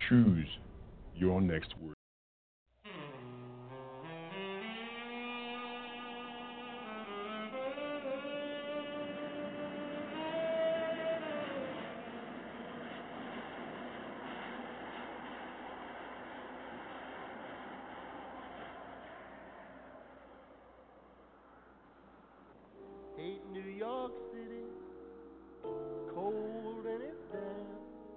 Choose your next word. Hate New York City, cold and it's damp,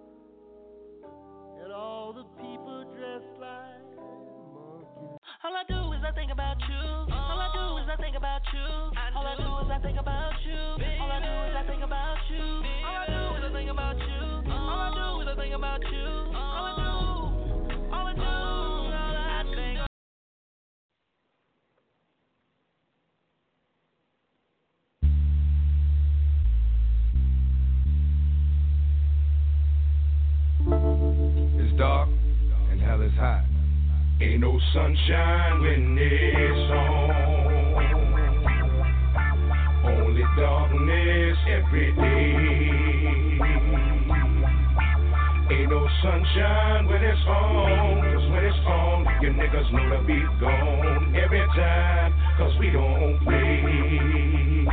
and all the people dressed like monkeys. All I do is I think about you. All I do is I think about you. All I do is I think about you. All I do is I think about you. All I do is I think about you. All I do is I think about you. All I do, all I do, all I think. It's dark and hell is hot. Ain't no sunshine when it's on. Only darkness every day. Ain't no sunshine when it's on. 'Cause when it's on, you niggas know the beat gone every time. 'Cause we don't play.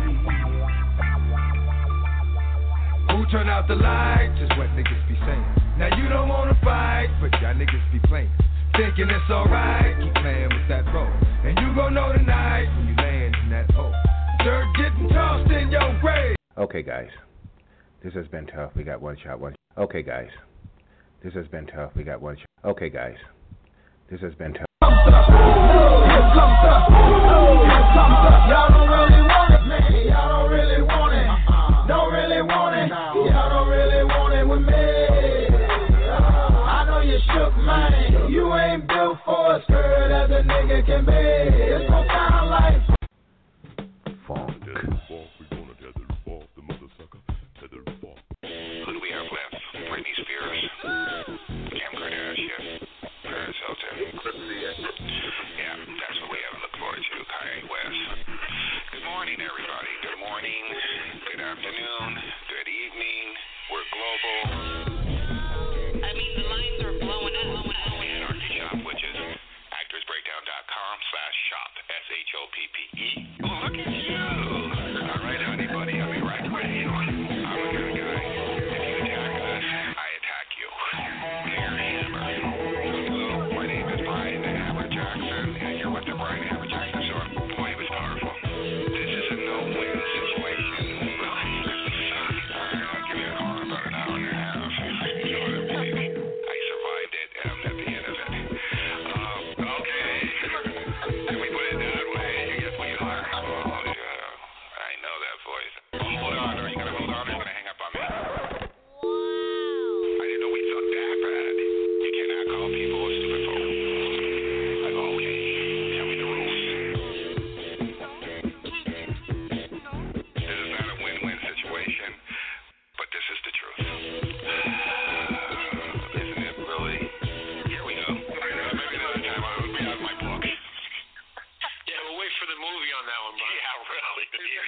Who turn out the lights is what niggas be saying. Now you don't wanna fight, but y'all niggas be playing. Thinking it's alright, keep playing with that rope. And you gon' know tonight when you land in that hole. Dirt getting tossed in your grave. Okay, guys. This has been tough. We got one shot. Okay, guys. This has been tough. We got one shot. Okay, guys. This has been tough. Y'all don't really want it, man. Y'all don't really want it. Don't really want it. Y'all don't really want it with me. I know you shook, man. You ain't built for a skirt as a nigga can be. It's gon' sound like Funk. Who do we have left? Britney Spears, Kim Kardashian, Paris Hilton. Yeah, that's what we have to look forward to. Kanye West. Good morning, everybody. Good morning, good afternoon, good evening. We're global. I mean, the lines are blowing up. We had our shop, which is actorsbreakdown.com/shop, SHOPPE. Well, look at you. All right, honey, buddy, I'll be right with you. I'm a good guy. If you attack us, I attack you. Here, Hammer. Hello, my name is Brian Hammer Jackson, and you're with the Brian Hammer Jackson Show. Boy, it was powerful. This is a no-win situation. Really? All right, I'll give you a call in about an hour and a half. You know what I mean? I survived it, and I'm at the end of it. Okay. Can we put it that way? You get what you learn. Oh, yeah. I know that voice. Hold on. Are you going to hold on or are you going to hang up on me? I didn't know we thought that bad. You cannot call people a stupid phone. I go, okay. Tell me the rules. This is not a win-win situation, but this is the truth. Isn't it really? Here we go. Maybe another time I'll be out of my book. Yeah, we'll wait for the movie on that one, Brian. Yeah, really.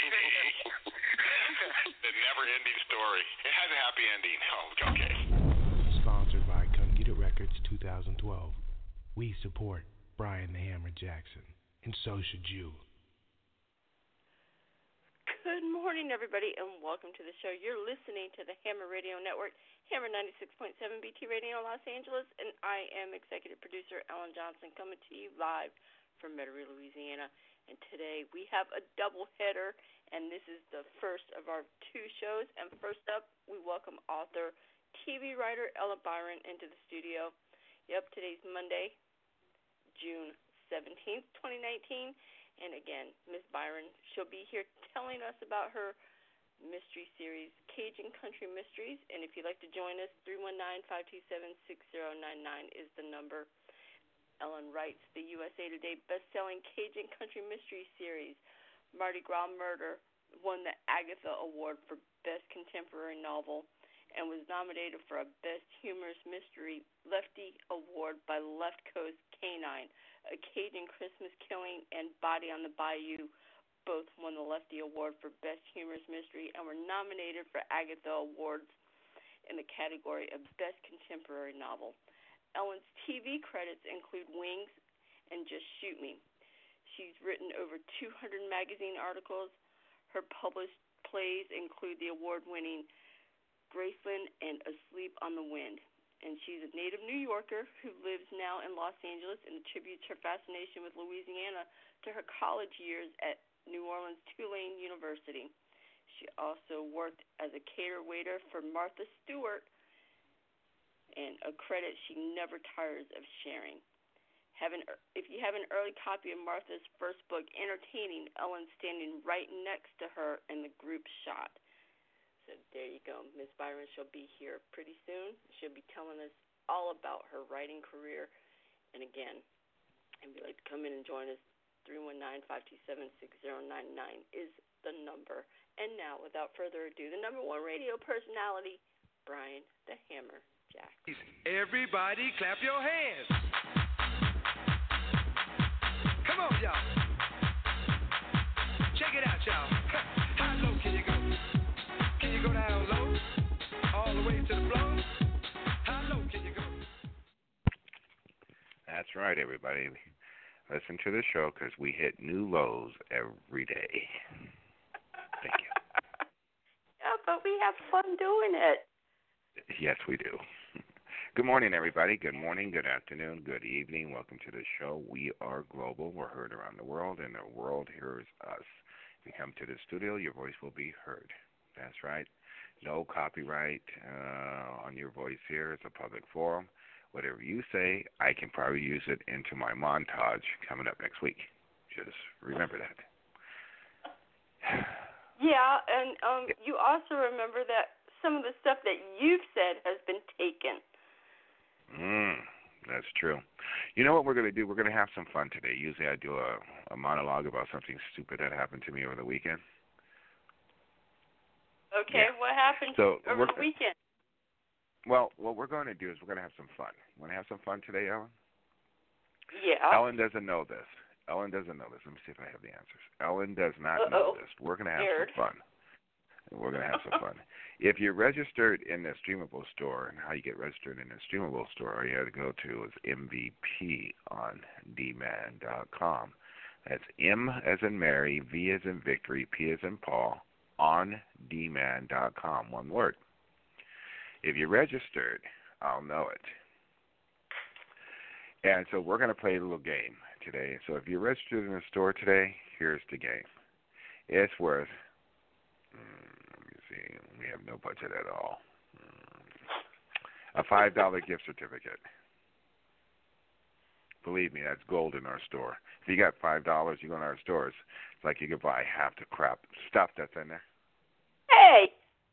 The never-ending story. It has a happy ending. Oh, okay. Sponsored by Come Get It Records 2012. We support Brian the Hammer Jackson, and so should you. Good morning, everybody, and welcome to the show. You're listening to the Hammer Radio Network, Hammer 96.7 BT Radio Los Angeles, and I am executive producer Ellen Johnson coming to you live from Metairie, Louisiana. And today we have a double header, and this is the first of our two shows. And first up, we welcome author, TV writer Ella Byron into the studio. Yep, today's Monday, June 17th, 2019. And again, Miss Byron, she'll be here telling us about her mystery series, Cajun Country Mysteries. And if you'd like to join us, 319-527-6099 is the number. Ellen writes the USA Today best-selling Cajun Country Mystery series, Mardi Gras Murder, won the Agatha Award for Best Contemporary Novel and was nominated for a Best Humorous Mystery Lefty Award by Left Coast Canine. A Cajun Christmas Killing and Body on the Bayou both won the Lefty Award for Best Humorous Mystery and were nominated for Agatha Awards. in the category of Best Contemporary Novel. Ellen's TV credits include Wings and Just Shoot Me. She's written over 200 magazine articles. Her published plays include the award-winning Graceland and Asleep on the Wind. And she's a native New Yorker who lives now in Los Angeles and attributes her fascination with Louisiana to her college years at New Orleans Tulane University. She also worked as a cater waiter for Martha Stewart, and a credit she never tires of sharing. If you have an early copy of Martha's first book, Entertaining, Ellen's standing right next to her in the group shot. So there you go. Ms. Byron, she'll be here pretty soon. She'll be telling us all about her writing career. And again, if you'd like to come in and join us, 319-527-6099 is the number. And now, without further ado, the number one radio personality, Brian the Hammer Jackson. Everybody clap your hands. Come on, y'all. Check it out, y'all. How low can you go? Can you go down low? All the way to the floor? How low can you go? That's right, everybody. Listen to the show because we hit new lows every day. Thank you. Yeah, but we have fun doing it. Yes, we do. Good morning, everybody. Good morning, good afternoon, good evening. Welcome to the show. We are global. We're heard around the world, and the world hears us. If you come to the studio, your voice will be heard. That's right. No copyright on your voice here. It's a public forum. Whatever you say, I can probably use it into my montage coming up next week. Just remember that. Yeah, and you also remember that some of the stuff that you've said has been taken. That's true. You know what we're going to do? We're going to have some fun today. Usually I do a monologue about something stupid that happened to me over the weekend. Okay, yeah. What happened over the weekend? Well, what we're going to do is we're going to have some fun. Want to have some fun today, Ellen? Yeah. Ellen doesn't know this. Let me see if I have the answers. Ellen does not know this. We're going to have some fun. We're going to have some fun. If you're registered in the Streamable store, and how you get registered in the Streamable store, all you have to go to is MVPOnDemand.com. That's M as in Mary, V as in Victory, P as in Paul, OnDemand.com. One word. If you're registered, I'll know it. And so we're going to play a little game today. So if you're registered in the store today, here's the game. It's worth, let me see, we have no budget at all. A $5 gift certificate. Believe me, that's gold in our store. If you got $5, you go in our stores, it's like you could buy half the crap stuff that's in there. Hey.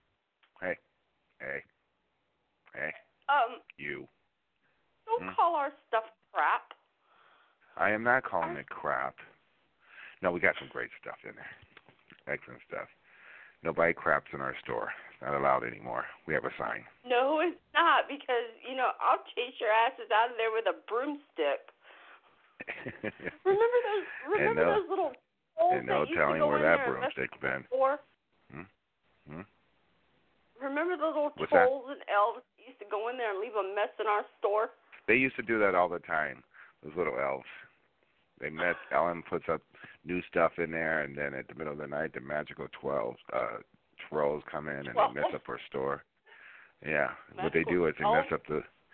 You. Don't call our stuff crap. I am not calling it crap. No, we got some great stuff in there. Excellent stuff. Nobody craps in our store. It's not allowed anymore. We have a sign. No, it's not, because, I'll chase your asses out of there with a broomstick. Remember those little holes and no telling where that broomstick's been. Remember the little trolls and elves that used to go in there and leave a mess in our store? They used to do that all the time, those little elves. Ellen puts up new stuff in there, and then at the middle of the night, the magical trolls come in and they mess up our store. Yeah, what they do is they mess up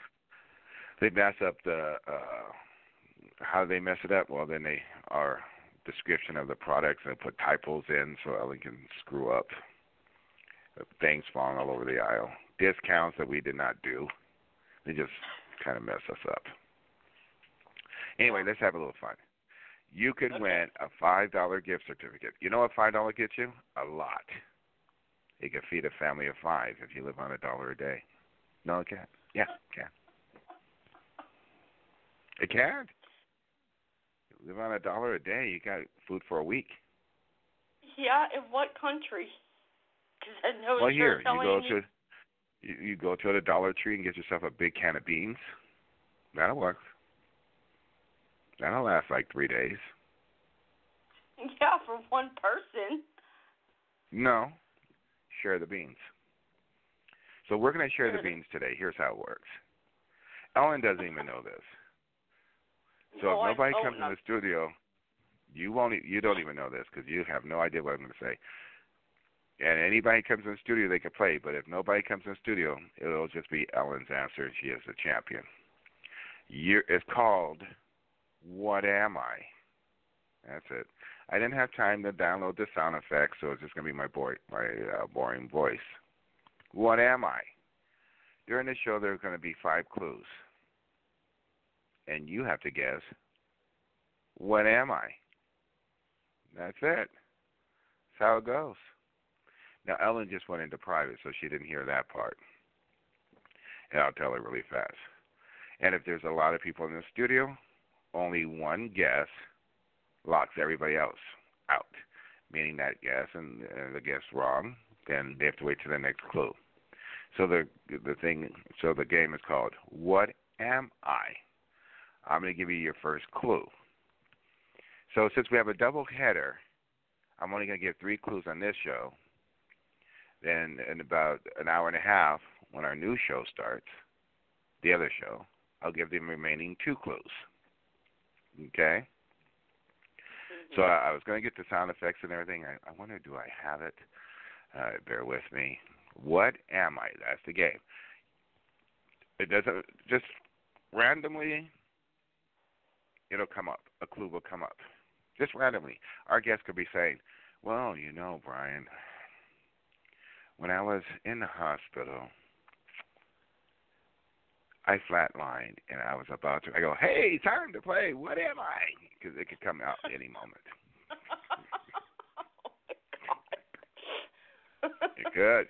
the, how do they mess it up? Well, then our description of the products, and put typos in so Ellen can screw up. Things falling all over the aisle. Discounts that we did not do. They just kind of mess us up. Anyway, let's have a little fun. You could win a $5 gift certificate. You know what $5 gets you? A lot. It could feed a family of 5 if you live on $1 a day. No, it can't. Yeah, it can. It can. You live on $1 a day, you got food for a week. Yeah, in what country? I know well, here you go to the Dollar Tree and get yourself a big can of beans. That'll work. That'll last like 3 days. Yeah, for one person. No, share the beans. So we're going to share the beans today. Here's how it works. Ellen doesn't even know this. So if nobody comes in the studio, you don't even know this because you have no idea what I'm going to say. And anybody comes in the studio, they can play. But if nobody comes in the studio, it'll just be Ellen's answer, and she is the champion. It's called What Am I? That's it. I didn't have time to download the sound effects, so it's just going to be my boring voice. What am I? During the show, there's going to be 5 clues. And you have to guess, what am I? That's it. That's how it goes. Now, Ellen just went into private, so she didn't hear that part. And I'll tell her really fast. And if there's a lot of people in the studio, only one guess locks everybody else out, meaning that guess and the guess wrong, then they have to wait till the next clue. So the game is called What Am I? I'm going to give you your first clue. So since we have a double header, I'm only going to give 3 clues on this show. Then in about an hour and a half, when our new show starts, the other show, I'll give the remaining 2 clues. Okay? So I was going to get the sound effects and everything. I wonder, do I have it? Bear with me. What am I? That's the game. It doesn't, just randomly, it'll come up. A clue will come up. Just randomly. Our guest could be saying, well, you know, Brian, when I was in the hospital, I flatlined, and I was about to, I go, hey, time to play, what am I? Because it could come out any moment. Oh, my God. It could.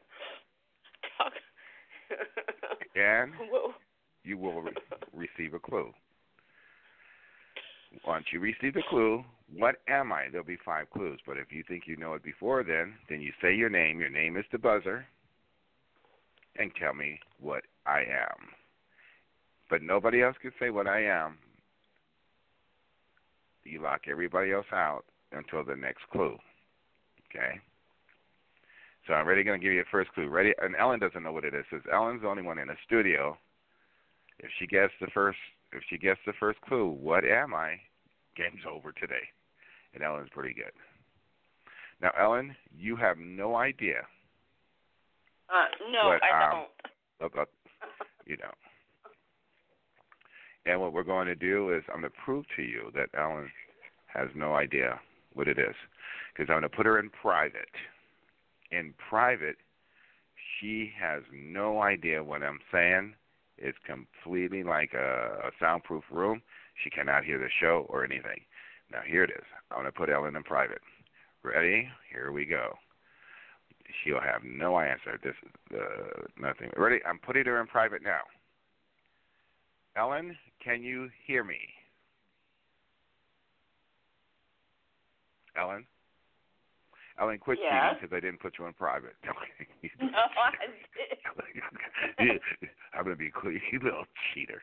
And you will receive a clue. Once you receive the clue, what am I? There'll be 5 clues, but if you think you know it before then you say your name. Your name is the buzzer, and tell me what I am. But nobody else can say what I am. You lock everybody else out until the next clue. Okay? So I'm already going to give you a first clue. Ready? And Ellen doesn't know what it is. Since Ellen's the only one in the studio, if she gets the first clue, what am I? Game's over today. And Ellen's pretty good. Now, Ellen, you have no idea. No, I don't. You don't. And what we're going to do is I'm going to prove to you that Ellen has no idea what it is. Because I'm going to put her in private. In private, she has no idea what I'm saying. It's completely like a soundproof room. She cannot hear the show or anything. Now, here it is. I'm going to put Ellen in private. Ready? Here we go. She'll have no answer. This is nothing. Ready? I'm putting her in private now. Ellen, can you hear me? Ellen? Ellen, quit cheating because I didn't put you in private. No, I didn't. I'm going to be clear. You little cheater.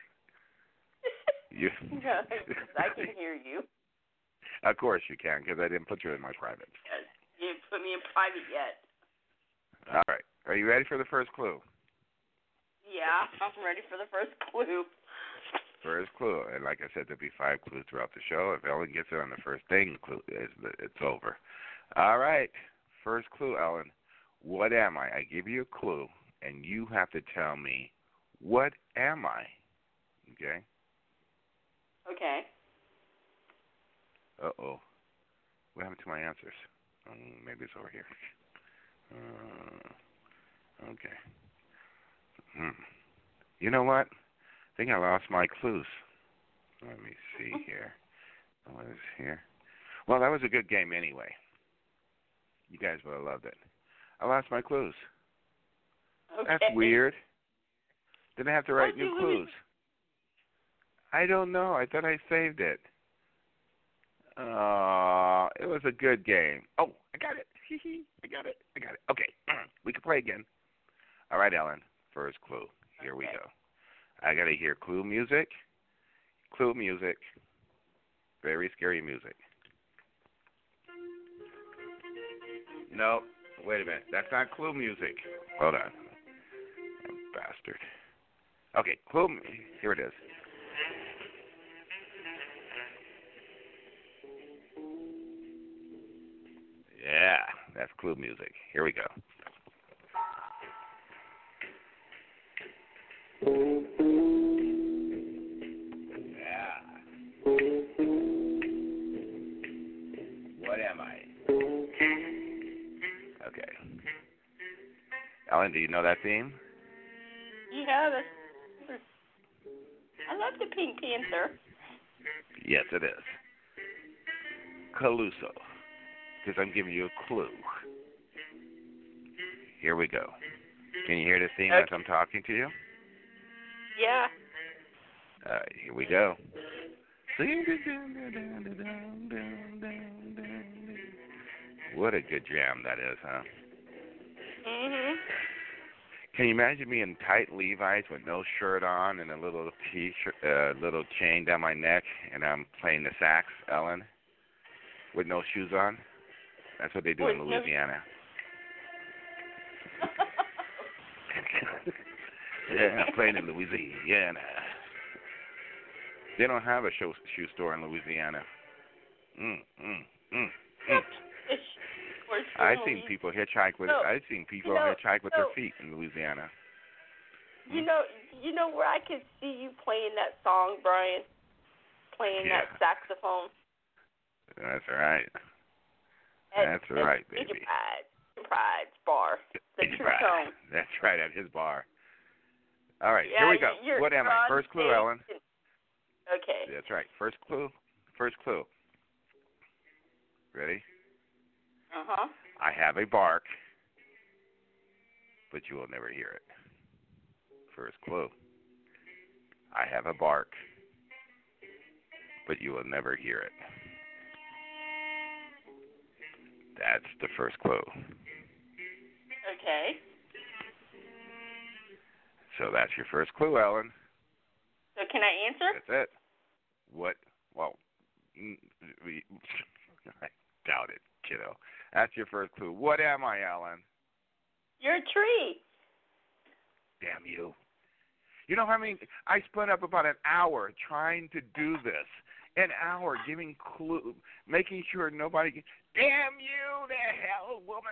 No, I can hear you. Of course you can because I didn't put you in my private. You didn't put me in private yet. All right. Are you ready for the first clue? Yeah, I'm ready for the first clue. First clue. And like I said, there'll be 5 clues throughout the show. If Ellen gets it on the first thing, it's over. All right. First clue, Ellen. What am I? I give you a clue, and you have to tell me, what am I? Okay? Okay. Uh-oh. What happened to my answers? Maybe it's over here. Okay. You know what? I think I lost my clues. Let me see here. What is here? Well, that was a good game anyway. You guys would have loved it. I lost my clues. Okay. That's weird. Didn't have to write new clues. I don't know. I thought I saved it. It was a good game. Oh, I got it. I got it. Okay. We can play again. All right, Ellen. First clue. Here we go. I got to hear clue music. Clue music. Very scary music. No, wait a minute. That's not clue music. Hold on. bastard. Okay, clue. Here it is. Yeah, that's clue music. Here we go. Yeah. What am I? Okay. Ellen, do you know that theme? Yeah, I love the Pink Panther. Yes, it is. Caluso. Because I'm giving you a clue. Here we go. Can you hear the theme as I'm talking to you? Yeah. All right, here we go. What a good jam that is, huh? Mhm. Can you imagine me in tight Levi's with no shirt on and a little t-shirt, little chain down my neck, and I'm playing the sax, Ellen, with no shoes on? That's what they do in Louisiana. Yeah, I'm playing in Louisiana. They don't have a shoe store in Louisiana. I've seen people hitchhike with hitchhike with their feet in Louisiana. You know where I could see you playing that song, Brian? Playing that saxophone. That's right. That's right, baby. Pride's bar. The True Tone. That's right, at his bar. All right, here we go. What am I? First clue, Ellen. Okay. That's right. First clue. Ready? Uh-huh. I have a bark, but you will never hear it. First clue. I have a bark, but you will never hear it. That's the first clue. Okay. So that's your first clue, Ellen. So can I answer? That's it. What? Well, I doubt it, kiddo. That's your first clue. What am I, Ellen? You're a tree. Damn you. You know how many? I spent up about an hour trying to do this. An hour giving clue, making sure nobody can. Damn you, the hell, woman.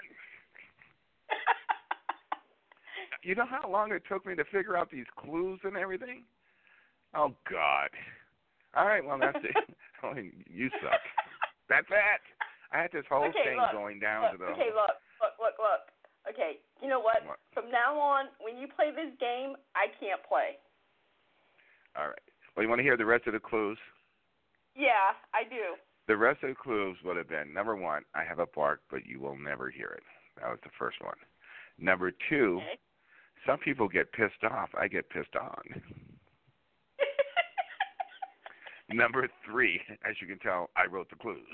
You know how long it took me to figure out these clues and everything? Oh, God. All right, well, that's it. You suck. That's it. I had this whole thing going down to the... Okay, look. Okay, you know what? From now on, when you play this game, I can't play. All right. Well, you want to hear the rest of the clues? Yeah, I do. The rest of the clues would have been, number one, I have a bark, but you will never hear it. That was the first one. Number two, some people get pissed off. I get pissed on. Number three, as you can tell, I wrote the clues.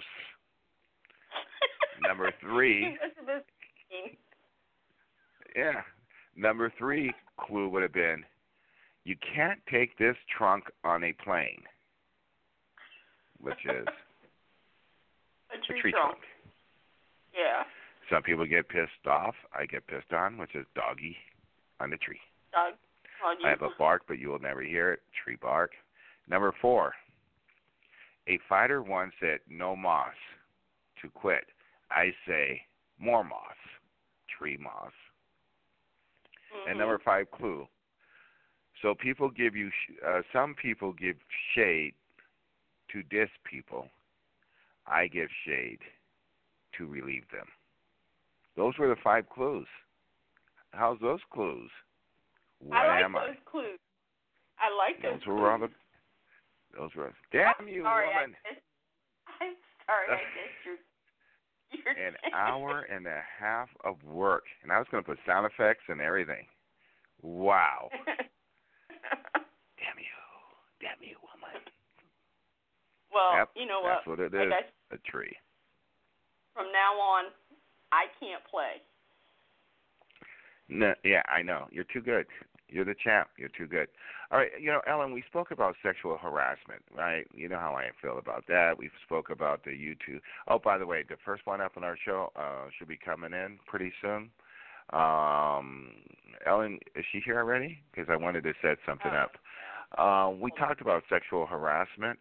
Number three, Number three clue would have been, you can't take this trunk on a plane, which is a tree trunk. Yeah. Some people get pissed off. I get pissed on, which is doggy on the tree. Dog. I have a bark, but you will never hear it. Tree bark. Number four, a fighter once said no moss to quit. I say more moss. Tree moss. And number five clue. So people give you, some people give shade to diss people. I give shade to relieve them. Those were the five clues. How's those clues? I like those clues. I like those clues. Those were. Damn you, woman! I'm sorry, I guess you're an hour and a half of work, and I was going to put sound effects and everything. Wow. Damn you, woman. Well, yep, you know what? That's what it is. A tree. From now on, I can't play. No, yeah, I know. You're too good. You're the champ. You're too good. All right, Ellen, we spoke about sexual harassment, right? You know how I feel about that. We spoke about the YouTube. Oh, by the way, the first one up on our show should be coming in pretty soon. Ellen, is she here already? Because I wanted to set something up. We talked about sexual harassment,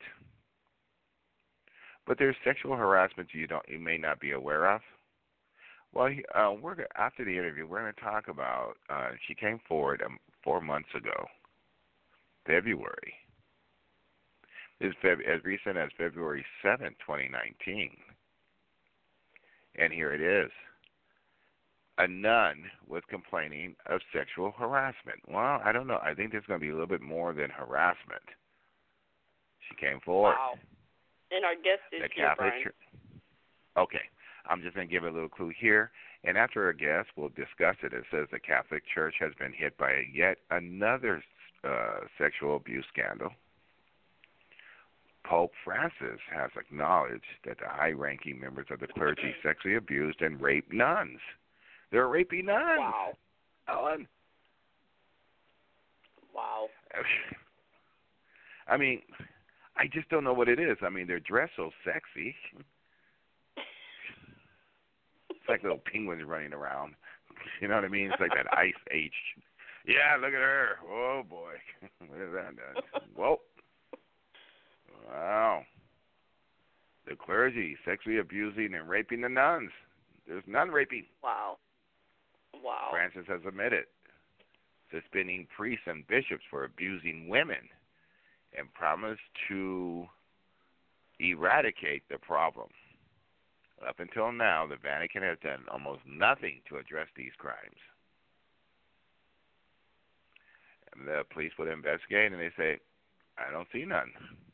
but there's sexual harassment you may not be aware of. Well, after the interview, we're going to talk about. She came forward 4 months ago, February. As recent as February 7th, 2019, and here it is. A nun was complaining of sexual harassment. Well, I don't know. I think there's going to be a little bit more than harassment. She came forward. Wow. And our guest is here, Brian. Okay. I'm just going to give a little clue here. And after our guest, we'll discuss it. It says the Catholic Church has been hit by yet another sexual abuse scandal. Pope Francis has acknowledged that the high-ranking members of the clergy sexually abused and raped nuns. They're raping nuns. Wow. Ellen. Wow. I mean, I just don't know what it is. I mean, they're dressed so sexy. It's like little penguins running around. You know what I mean? It's like that Ice Age. Yeah, look at her. Oh, boy. What is that done? Whoa. Wow. The clergy sexually abusing and raping the nuns. There's nun raping. Wow. Wow. Francis has admitted suspending priests and bishops for abusing women and promised to eradicate the problem. Up until now, the Vatican has done almost nothing to address these crimes. And the police would investigate, and they say, I don't see none.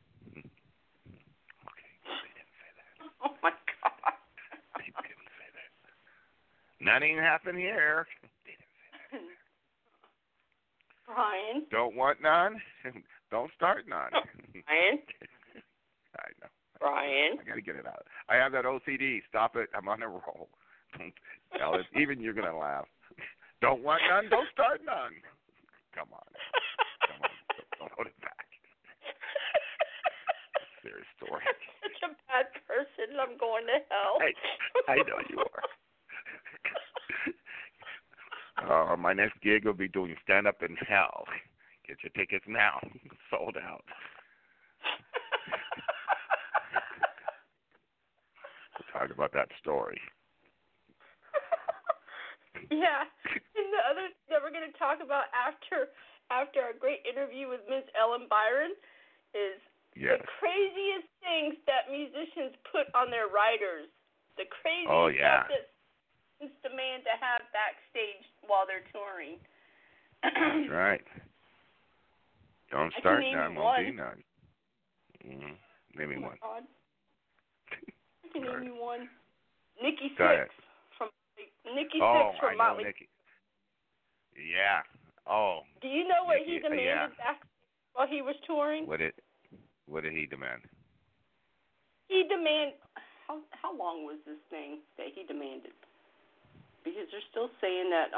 Okay, they didn't say that. Oh, my God. They didn't say that. Nothing happened here. They didn't say that. Brian. Don't want none? Don't start none. Brian. I know. Brian. I got to get it out. I have that OCD. Stop it. I'm on a roll. Alice, even you're going to laugh. Don't want none? Don't start none. Come on. Come on. Don't hold it back. Serious story. I'm such a bad person. I'm going to hell. I know you are. My next gig will be doing stand-up in hell. Get your tickets now. Sold out. We'll talk about that story. Yeah. And the other thing that we're going to talk about after our great interview with Ms. Ellen Byron is the craziest things that musicians put on their writers. The craziest stuff that musicians demand to have backstage while they're touring. That's right. Don't start none, won't be none. Mm-hmm. Name me one. God. I can name you one. Nikki Sixx from Motley. Nikki. Yeah. Oh. Do you know what he demanded back while he was touring? What did he demand? He demanded. How long was this thing that he demanded? Because they're still saying that.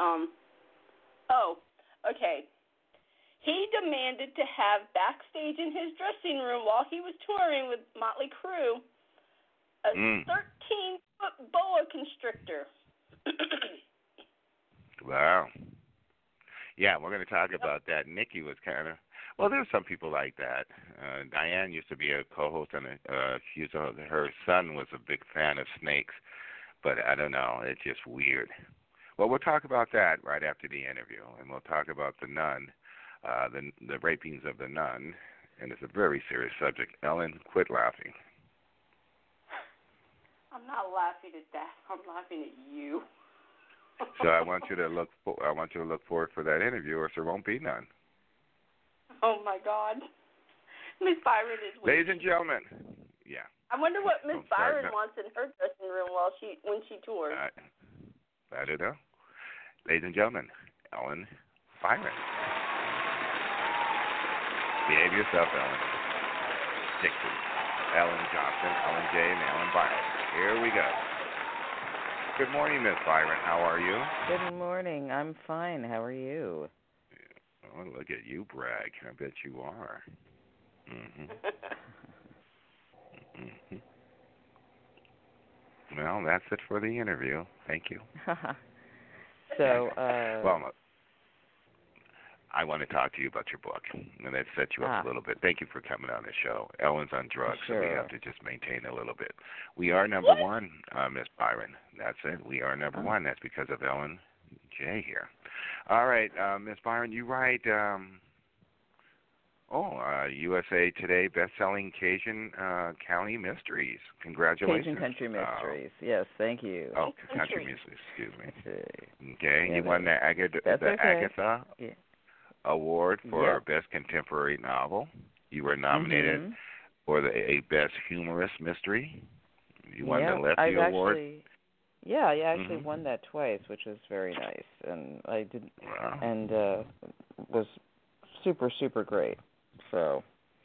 Okay. He demanded to have backstage in his dressing room while he was touring with Motley Crue a 13-foot boa constrictor. Wow. Yeah, we're going to talk about that. Nikki was kind of, well, there's some people like that. Diane used to be a co-host, and her son was a big fan of snakes, but I don't know. It's just weird. Well, we'll talk about that right after the interview, and we'll talk about the nun, the rapings of the nun, and it's a very serious subject. Ellen, quit laughing. I'm not laughing at that. I'm laughing at you. So I want you to look forward for that interview, or there won't be none. Oh my God, Miss Byron is. Ladies and gentlemen, yeah. I wonder what Miss Byron wants in her dressing room when she tours. I don't know. Ladies and gentlemen, Ellen Byron. Behave yourself, Ellen. Dixon, Ellen Johnson, Ellen J, and Ellen Byron. Here we go. Good morning, Miss Byron. How are you? Good morning. I'm fine. How are you? Oh, look at you brag. I bet you are. Mm-hmm. Mm-hmm. Well, that's it for the interview. Thank you. So, well, I want to talk to you about your book, and that set you up a little bit. Thank you for coming on the show. Ellen's on drugs, so we have to just maintain a little bit. We are number one, Miss Byron. That's it. We are number one. That's because of Ellen J. here. All right, Miss Byron, you write, USA Today best-selling Cajun County Mysteries. Congratulations. Cajun Country Mysteries. Yes, thank you. Oh, Country Mysteries, excuse me. Okay, you won the Agatha Award for Best Contemporary Novel. You were nominated for a Best Humorous Mystery. You won the Lefty Award. I actually won that twice, which was very nice, and I did, and was super, super great. So.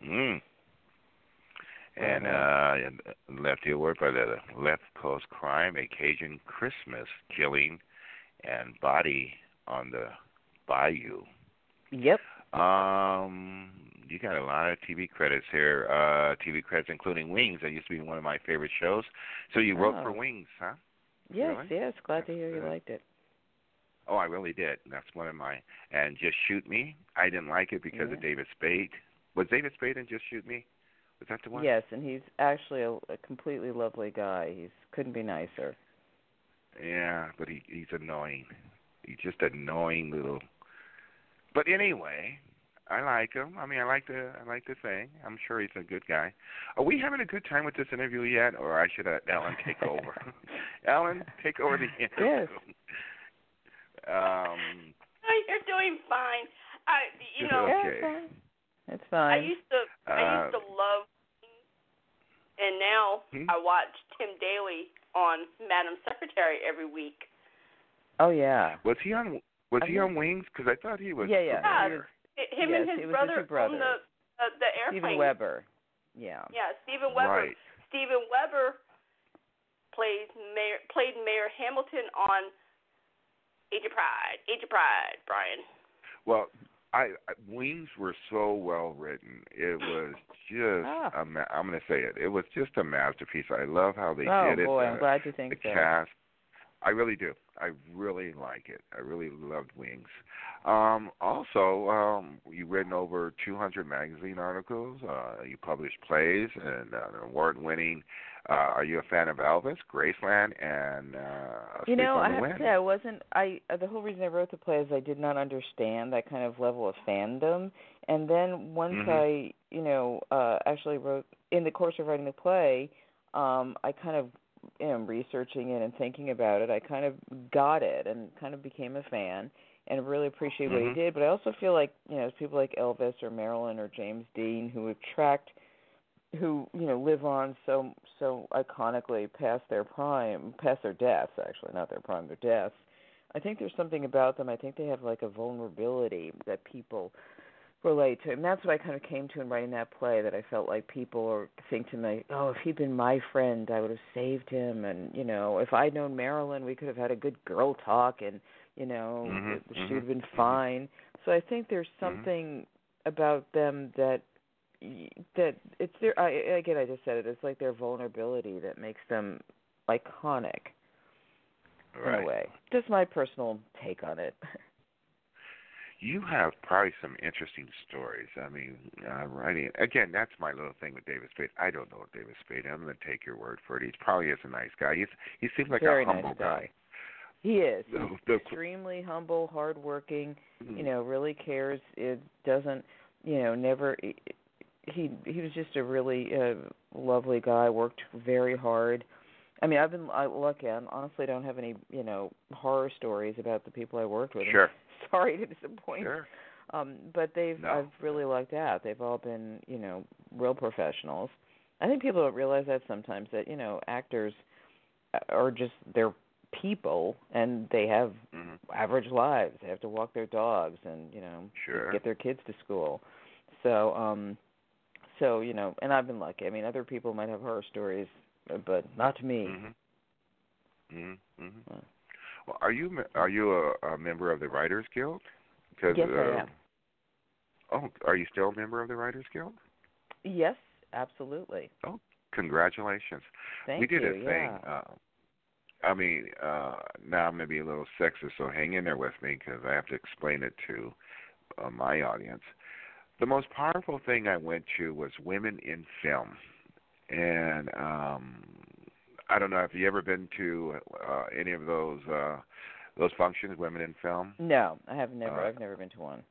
And Lefty Award for the Left Coast Crime, a Cajun Christmas Killing, and Body on the Bayou. Yep. You got a lot of TV credits here. TV credits including Wings. That used to be one of my favorite shows. So you wrote for Wings, huh? Yes, really? yes. Glad to hear you liked it. Oh, I really did. That's one of my. And Just Shoot Me. I didn't like it because of David Spade. Was David Spade in Just Shoot Me? Was that the one? Yes, and he's actually a completely lovely guy. He couldn't be nicer. Yeah, but he's annoying. He's just annoying little. But anyway, I like him. I mean, I like the thing. I'm sure he's a good guy. Are we having a good time with this interview yet, or I should Ellen take over? Ellen, take over the interview. Yes. You're doing fine. Okay. It's fine. I used to love, and now I watch Tim Daly on Madam Secretary every week. Oh yeah. Was he on Wings? Because I thought he was. Yeah. Him and his brother on the airplane. Steven Weber. Yeah. Yeah, Steven Weber. Right. Steven Weber played Mayor Hamilton on Age of Pride, Brian. Well, Wings were so well written. It was just I'm going to say it. It was just a masterpiece. I love how they did it. Oh boy, I'm glad you think so. The cast. I really do. I really like it. I really loved Wings. Also, you've written over 200 magazine articles. You published plays and an award-winning. Are you a fan of Elvis, Graceland, and You know, I have to say I wasn't. The whole reason I wrote the play is I did not understand that kind of level of fandom. And then once I, actually wrote in the course of writing the play, I kind of. Researching it and thinking about it, I kind of got it and kind of became a fan and really appreciate what he did. But I also feel like, people like Elvis or Marilyn or James Dean who live on so iconically past their prime, past their deaths, actually, not their prime, their deaths. I think there's something about them. I think they have like a vulnerability that people relate to, and that's what I kind of came to in writing that play, that I felt like people think to me, oh, if he'd been my friend, I would have saved him, and, if I'd known Marilyn, we could have had a good girl talk, and, she would have been fine. So I think there's something about them that it's their, again, I just said it, it's like their vulnerability that makes them iconic, in a way. Just my personal take on it. You have probably some interesting stories. I mean, writing. Again, that's my little thing with David Spade. I don't know David Spade. I'm going to take your word for it. He probably is a nice guy. He seems like Very a humble nice guy. He is. He's extremely humble, hardworking. Really cares. It doesn't. Never. He was just a really lovely guy. Worked very hard. I mean, I've been lucky. I honestly don't have any, horror stories about the people I worked with. Sure. Sorry to disappoint. Sure. But I've really lucked out. They've all been, real professionals. I think people don't realize that sometimes, that, actors are just, they're people, and they have average lives. They have to walk their dogs and, get their kids to school. So, and I've been lucky. I mean, other people might have horror stories, but not to me. Well, are you a member of the Writers Guild? Yes, I am. Oh, are you still a member of the Writers Guild? Yes, absolutely. Oh, congratulations. Thank you. We did a thing. I mean, now I'm going to be a little sexist, so hang in there with me because I have to explain it to my audience. The most powerful thing I went to was women in film. And I don't know, have you ever been to any of those functions, women in film? No, I have never. I've never been to one.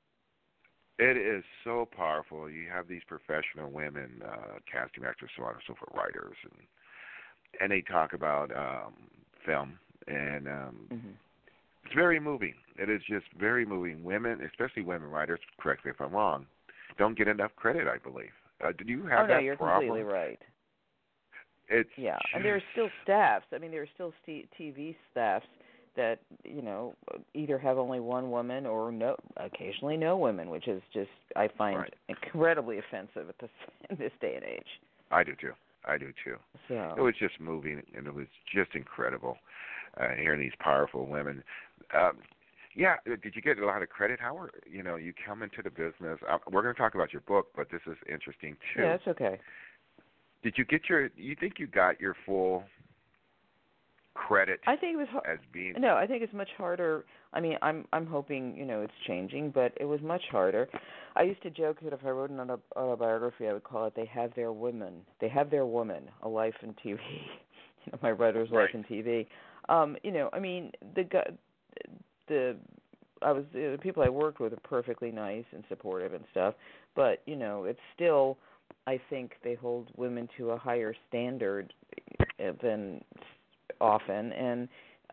It is so powerful. You have these professional women, casting actors, so on and so forth, writers, and they talk about film, and it's very moving. It is just very moving. Women, especially women writers, correct me if I'm wrong, don't get enough credit, I believe. Did you have that problem? Oh, no, you're completely right. It's and there are still staffs. I mean, there are still TV staffs that, you know, either have only one woman or occasionally no women, which is just, I find incredibly offensive in this day and age. I do too. So it was just moving, and it was just incredible hearing these powerful women. Did you get a lot of credit, Howard? You know, you come into the business. We're going to talk about your book, but this is interesting too. Yeah, that's okay. Did you get you think you got your full credit? I think it was as being. No, I think it's much harder. I mean, I'm hoping, you know, it's changing, but it was much harder. I used to joke that if I wrote an autobiography, I would call it "They Have Their Women." They have their woman, a life in TV. You know, my writer's life in TV. You know, I mean, the people I worked with are perfectly nice and supportive and stuff, but you know, it's still, I think they hold women to a higher standard than often, and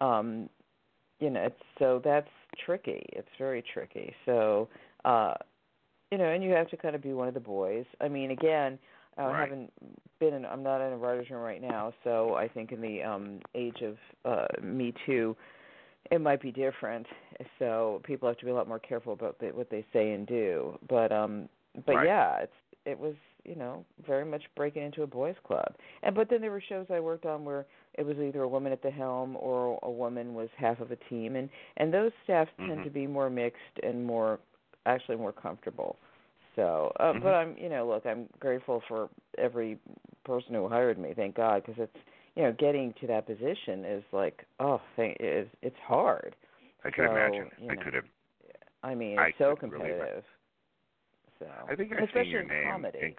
you know, so that's tricky. It's very tricky. So, you know, and you have to kind of be one of the boys. I mean, again, I haven't been I'm not in a writer's room right now, so I think in the age of Me Too, it might be different. So people have to be a lot more careful about what they say and do. But yeah, it was, you know, very much breaking into a boys' club. But then there were shows I worked on where it was either a woman at the helm or a woman was half of a team, and those staffs tend to be more mixed and more comfortable. So, but I'm, you know, look, I'm grateful for every person who hired me, thank God, because it's, you know, getting to that position is like, it's hard. I could imagine. You know, I could have. I mean, it's so competitive. Really, so I think I've seen your name. Comedy.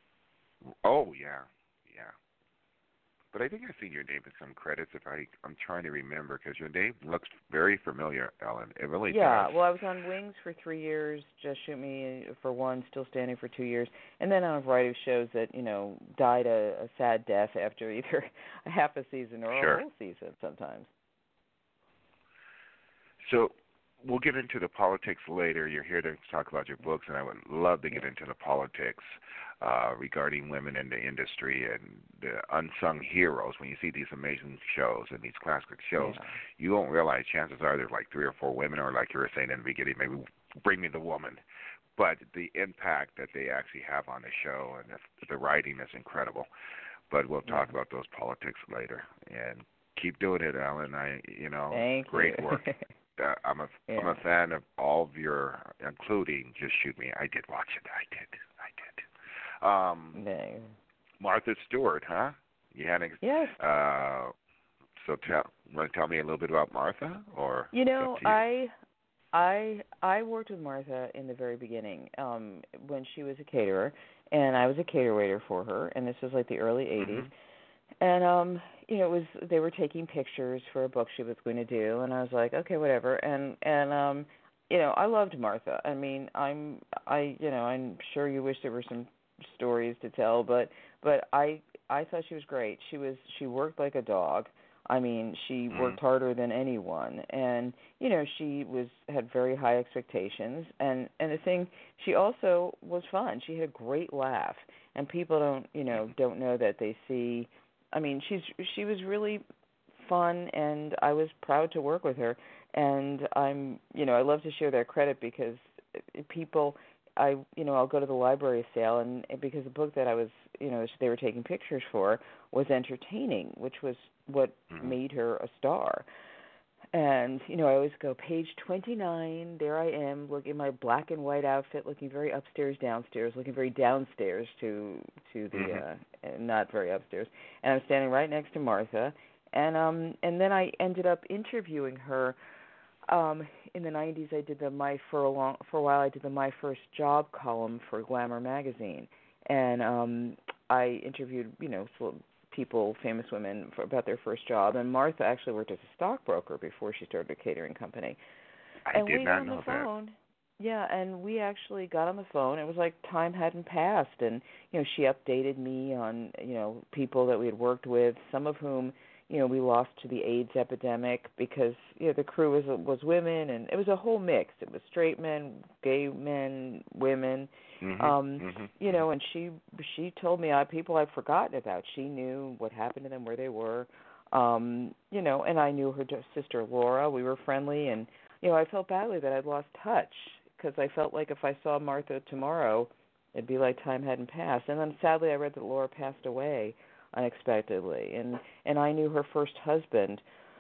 Oh yeah. But I think I've seen your name in some credits. I'm trying to remember because your name looks very familiar, Ellen. It really does. Yeah. Well, I was on Wings for 3 years. Just Shoot Me for 1. Still Standing for 2 years, and then on a variety of shows that, you know, died a sad death after either a half a season or a whole season sometimes. So we'll get into the politics later. You're here to talk about your books, and I would love to get into the politics regarding women in the industry and the unsung heroes. When you see these amazing shows and these classic shows, you won't realize chances are there's like 3 or 4 women, or like you were saying in the beginning, maybe Bring Me the Woman. But the impact that they actually have on the show and the writing is incredible. But we'll talk about those politics later. And keep doing it, Ellen. Thank great you. work. I'm a fan of all of your, including Just Shoot Me. I did watch it. I did. Martha Stewart, huh? You had yes. So want to tell me a little bit about Martha, or you know, I worked with Martha in the very beginning when she was a caterer, and I was a cater waiter for her, and this was like the early '80s. And you know, they were taking pictures for a book she was going to do, and I was like, okay, whatever. And you know, I loved Martha. I mean, I'm sure you wish there were some stories to tell, but I thought she was great. She worked like a dog. I mean, she worked harder than anyone, and you know, she had very high expectations, and the thing, she also was fun. She had a great laugh, and people don't know that they see. I mean, she was really fun, and I was proud to work with her. And I love to share that credit because people, I'll go to the library sale, and because the book that I was, they were taking pictures for was entertaining, which was what made her a star. And, I always go, page 29, there I am, looking in my black and white outfit, looking very upstairs, downstairs, looking very downstairs to the, not very upstairs. And I'm standing right next to Martha, And then I ended up interviewing her. In the 90s, I did for a while. I did the My First Job column for Glamour magazine, and I interviewed, people, famous women, about their first job. And Martha actually worked as a stockbroker before she started a catering company. I did not know that. Yeah, and we actually got on the phone. It was like time hadn't passed, and she updated me on people that we had worked with, some of whom we lost to the AIDS epidemic because the crew was women, and it was a whole mix. It was straight men, gay men, women, and she told me people I'd forgotten about. She knew what happened to them, where they were, and I knew her sister Laura. We were friendly, and I felt badly that I'd lost touch because I felt like if I saw Martha tomorrow, it'd be like time hadn't passed. And then sadly, I read that Laura passed away unexpectedly, and I knew her first husband.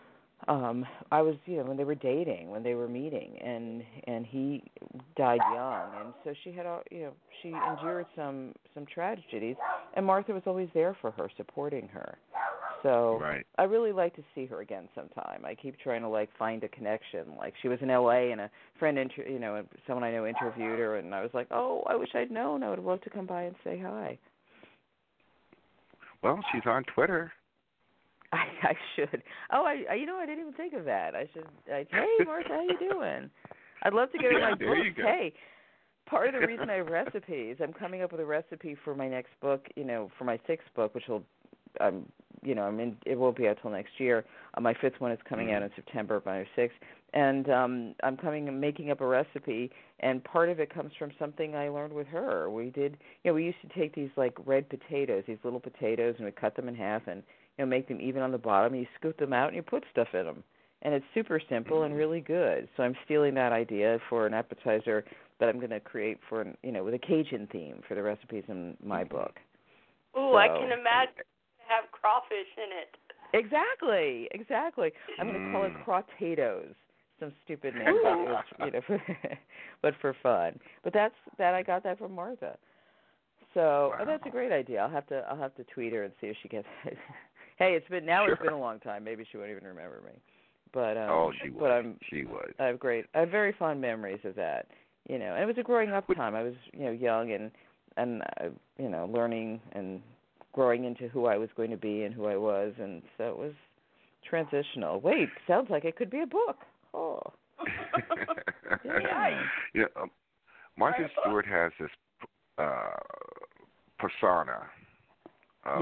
I was, when they were dating, when they were meeting, and he died young, and so she had, she endured some tragedies, and Martha was always there for her, supporting her. So right. I really like to see her again sometime. I keep trying to find a connection. Like she was in L.A. and a friend, someone I know interviewed her, and I was like, oh, I wish I'd known. I would love to come by and say hi. Well, she's on Twitter. I should. Oh, I didn't even think of that. I should. Hey, Martha, how you doing? I'd love to get her my there books. You go. Hey, part of the reason I have recipes, I'm coming up with a recipe for my next book. For my 6th book, which will, it won't be out till next year. My 5th one is coming out in September, my 6th, and I'm making up a recipe, and part of it comes from something I learned with her. We did, we used to take these red potatoes, these little potatoes, and we cut them in half and make them even on the bottom. You scoop them out and you put stuff in them, and it's super simple and really good. So I'm stealing that idea for an appetizer that I'm going to create for, with a Cajun theme for the recipes in my book. Ooh, I can imagine have crawfish in it. Exactly. I'm going to call it crawtatoes. Some stupid name, but for fun. But I got that from Martha. So that's a great idea. I'll have to tweet her and see if she gets it. Hey, it's been a long time. Maybe she won't even remember me. But she would. But she would. I have very fond memories of that. And it was a growing up time. I was young and learning and growing into who I was going to be and who I was, and so it was transitional. Wait, sounds like it could be a book. Oh. Yeah. Martha Stewart has this persona of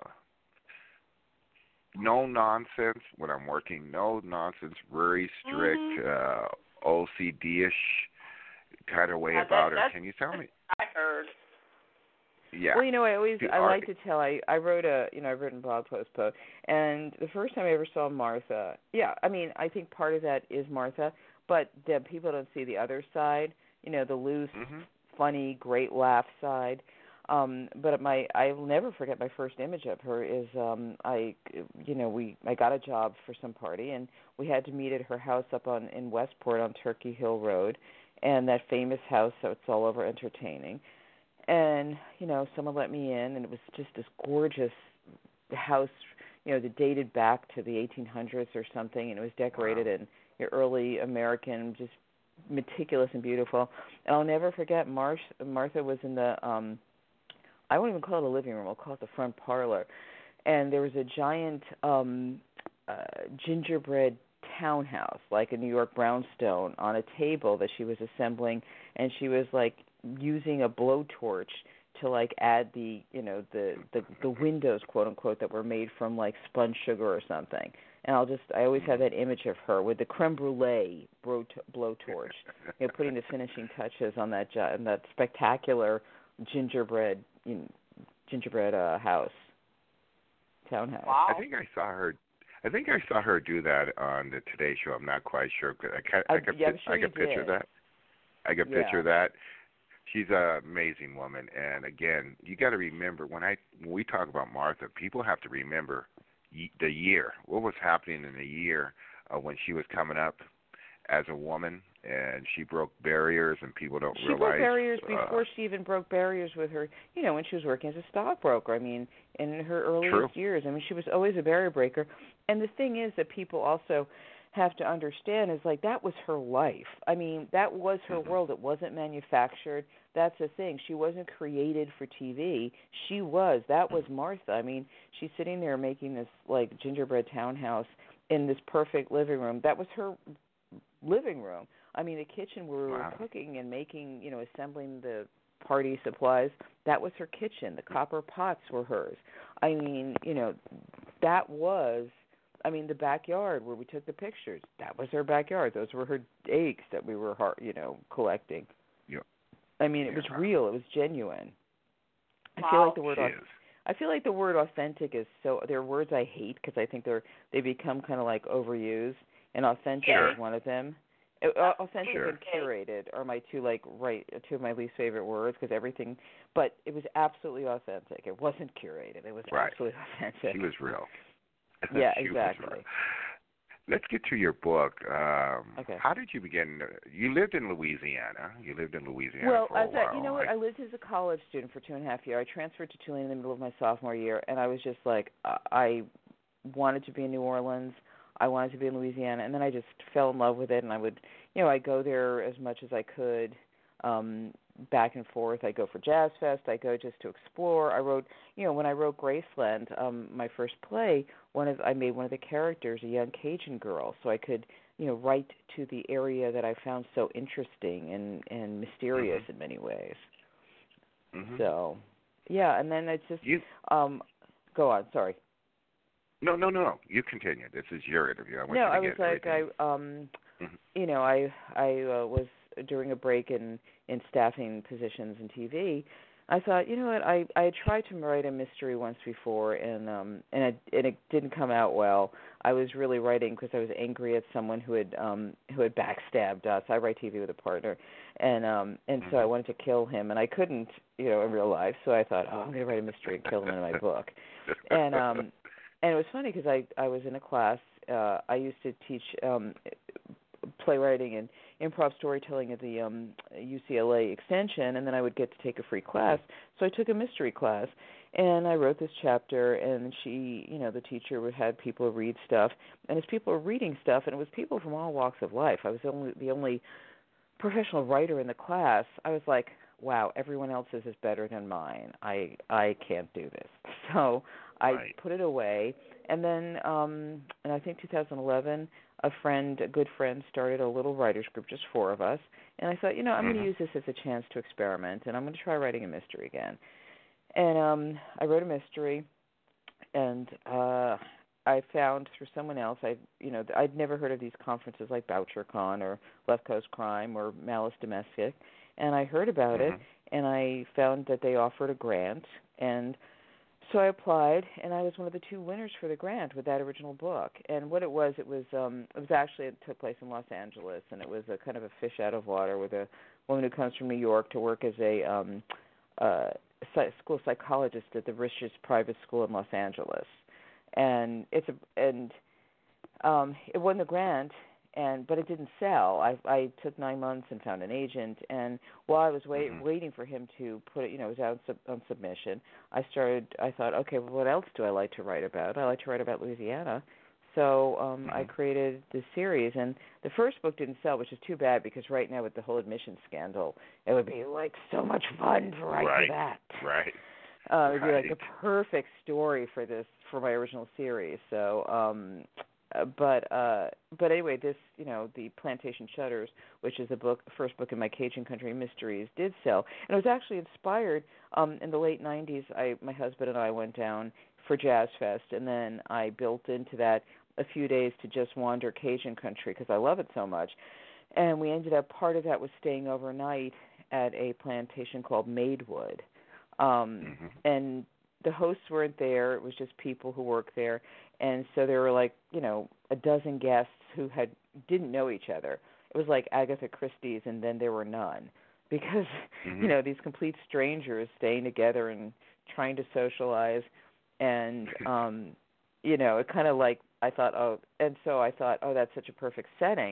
no nonsense when I'm working, no nonsense, very strict, OCD-ish kind of way about her. Can you tell me? I heard. Yeah. Well, I like to tell. I wrote I've written blog post, and the first time I ever saw Martha, I think part of that is Martha, but people don't see the other side, the loose, funny, great laugh side. But I'll never forget my first image of her is I got a job for some party, and we had to meet at her house up in Westport on Turkey Hill Road, and that famous house that's all over entertaining. And, someone let me in, and it was just this gorgeous house, that dated back to the 1800s or something, and it was decorated in early American, just meticulous and beautiful. And I'll never forget, Martha was in the, I won't even call it a living room, I'll call it the front parlor. And there was a giant gingerbread townhouse, like a New York brownstone, on a table that she was assembling, and she was using a blowtorch to add the windows, quote unquote, that were made from spun sugar or something. And I always have that image of her with the creme brulee blowtorch, putting the finishing touches on that spectacular gingerbread house, townhouse. Wow. I think I saw her do that on the Today Show. I'm not quite sure. I can picture that. I can picture that. She's an amazing woman, and again, you got to remember when we talk about Martha, people have to remember the year. What was happening in the year when she was coming up as a woman and she broke barriers, and people don't she realize. Broke barriers before she even broke barriers with her, when she was working as a stockbroker. I mean, in her earliest years. I mean, she was always a barrier breaker. And the thing is that people also have to understand is, like, that was her life. I mean, that was her world. It wasn't manufactured. That's the thing. She wasn't created for TV. That was Martha. I mean, she's sitting there making this, like, gingerbread townhouse in this perfect living room. That was her living room. I mean, the kitchen where we were cooking and making, assembling the party supplies, that was her kitchen. The copper pots were hers. I mean, that was, the backyard where we took the pictures, that was her backyard. Those were her eggs that we were, collecting. Yep. I mean, it was real. It was genuine. Wow. I feel like the word authentic is so. There are words I hate because I think they become kind of like overused, and authentic is one of them. Authentic and curated are my two of my least favorite words because everything. But it was absolutely authentic. It wasn't curated. It was absolutely authentic. She was real. Yeah, exactly. Let's get to your book. Okay. How did you begin? You lived in Louisiana. Well, for a while. You know what? I lived as a college student for 2.5 years. I transferred to Tulane in the middle of my sophomore year, and I was just like, I wanted to be in New Orleans. I wanted to be in Louisiana, and then I just fell in love with it, and I would, I go there as much as I could, back and forth. I go for Jazz Fest. I go just to explore. I wrote, when I wrote Graceland, my first play, I made one of the characters a young Cajun girl, so I could, write to the area that I found so interesting and mysterious in many ways. Mm-hmm. So, yeah, and then it's just, go on, sorry. No. You continue. This is your interview. I was during a break in staffing positions in TV. I thought, what, I had tried to write a mystery once before, and it didn't come out well. I was really writing because I was angry at someone who had backstabbed us. I write TV with a partner, and so I wanted to kill him, and I couldn't, in real life. So I thought, I'm going to write a mystery and kill him in my book, and it was funny because I was in a class. I used to teach playwriting and improv storytelling at the UCLA Extension, and then I would get to take a free class. So I took a mystery class, and I wrote this chapter, and she, the teacher had people read stuff, and as people were reading stuff, and it was people from all walks of life. I was the only professional writer in the class. I was like, wow, everyone else's is better than mine. I can't do this. So I put it away, and then in I think 2011, a good friend, started a little writers group, just 4 of us, and I thought, I'm going to use this as a chance to experiment, and I'm going to try writing a mystery again. And I wrote a mystery, and I found through someone else, I'd never heard of these conferences like BoucherCon or Left Coast Crime or Malice Domestic, and I heard about it, and I found that they offered a grant, and so I applied, and I was one of the 2 winners for the grant with that original book. And what it was actually, it took place in Los Angeles, and it was a kind of a fish out of water with a woman who comes from New York to work as a school psychologist at the richest private school in Los Angeles. And it won the grant, but it didn't sell. I took 9 months and found an agent, and while I was waiting for him to put it, it was out on submission, I thought, okay, well, what else do I like to write about? I like to write about Louisiana. So I created this series, and the first book didn't sell, which is too bad because right now with the whole admission scandal, it would be like so much fun to write that. Right. It would be like a perfect story for my original series. So but anyway, this, the Plantation Shutters, which is the first book in my Cajun Country Mysteries, did sell. And it was actually inspired, in the late 90s, my husband and I went down for Jazz Fest, and then I built into that a few days to just wander Cajun Country because I love it so much. And we ended up, part of that was staying overnight at a plantation called Maidwood. And the hosts weren't there. It was just people who worked there. And so there were like, a dozen guests who didn't know each other. It was like Agatha Christie's, and then there were none. Because, these complete strangers staying together and trying to socialize. And, it kind of like, I thought, that's such a perfect setting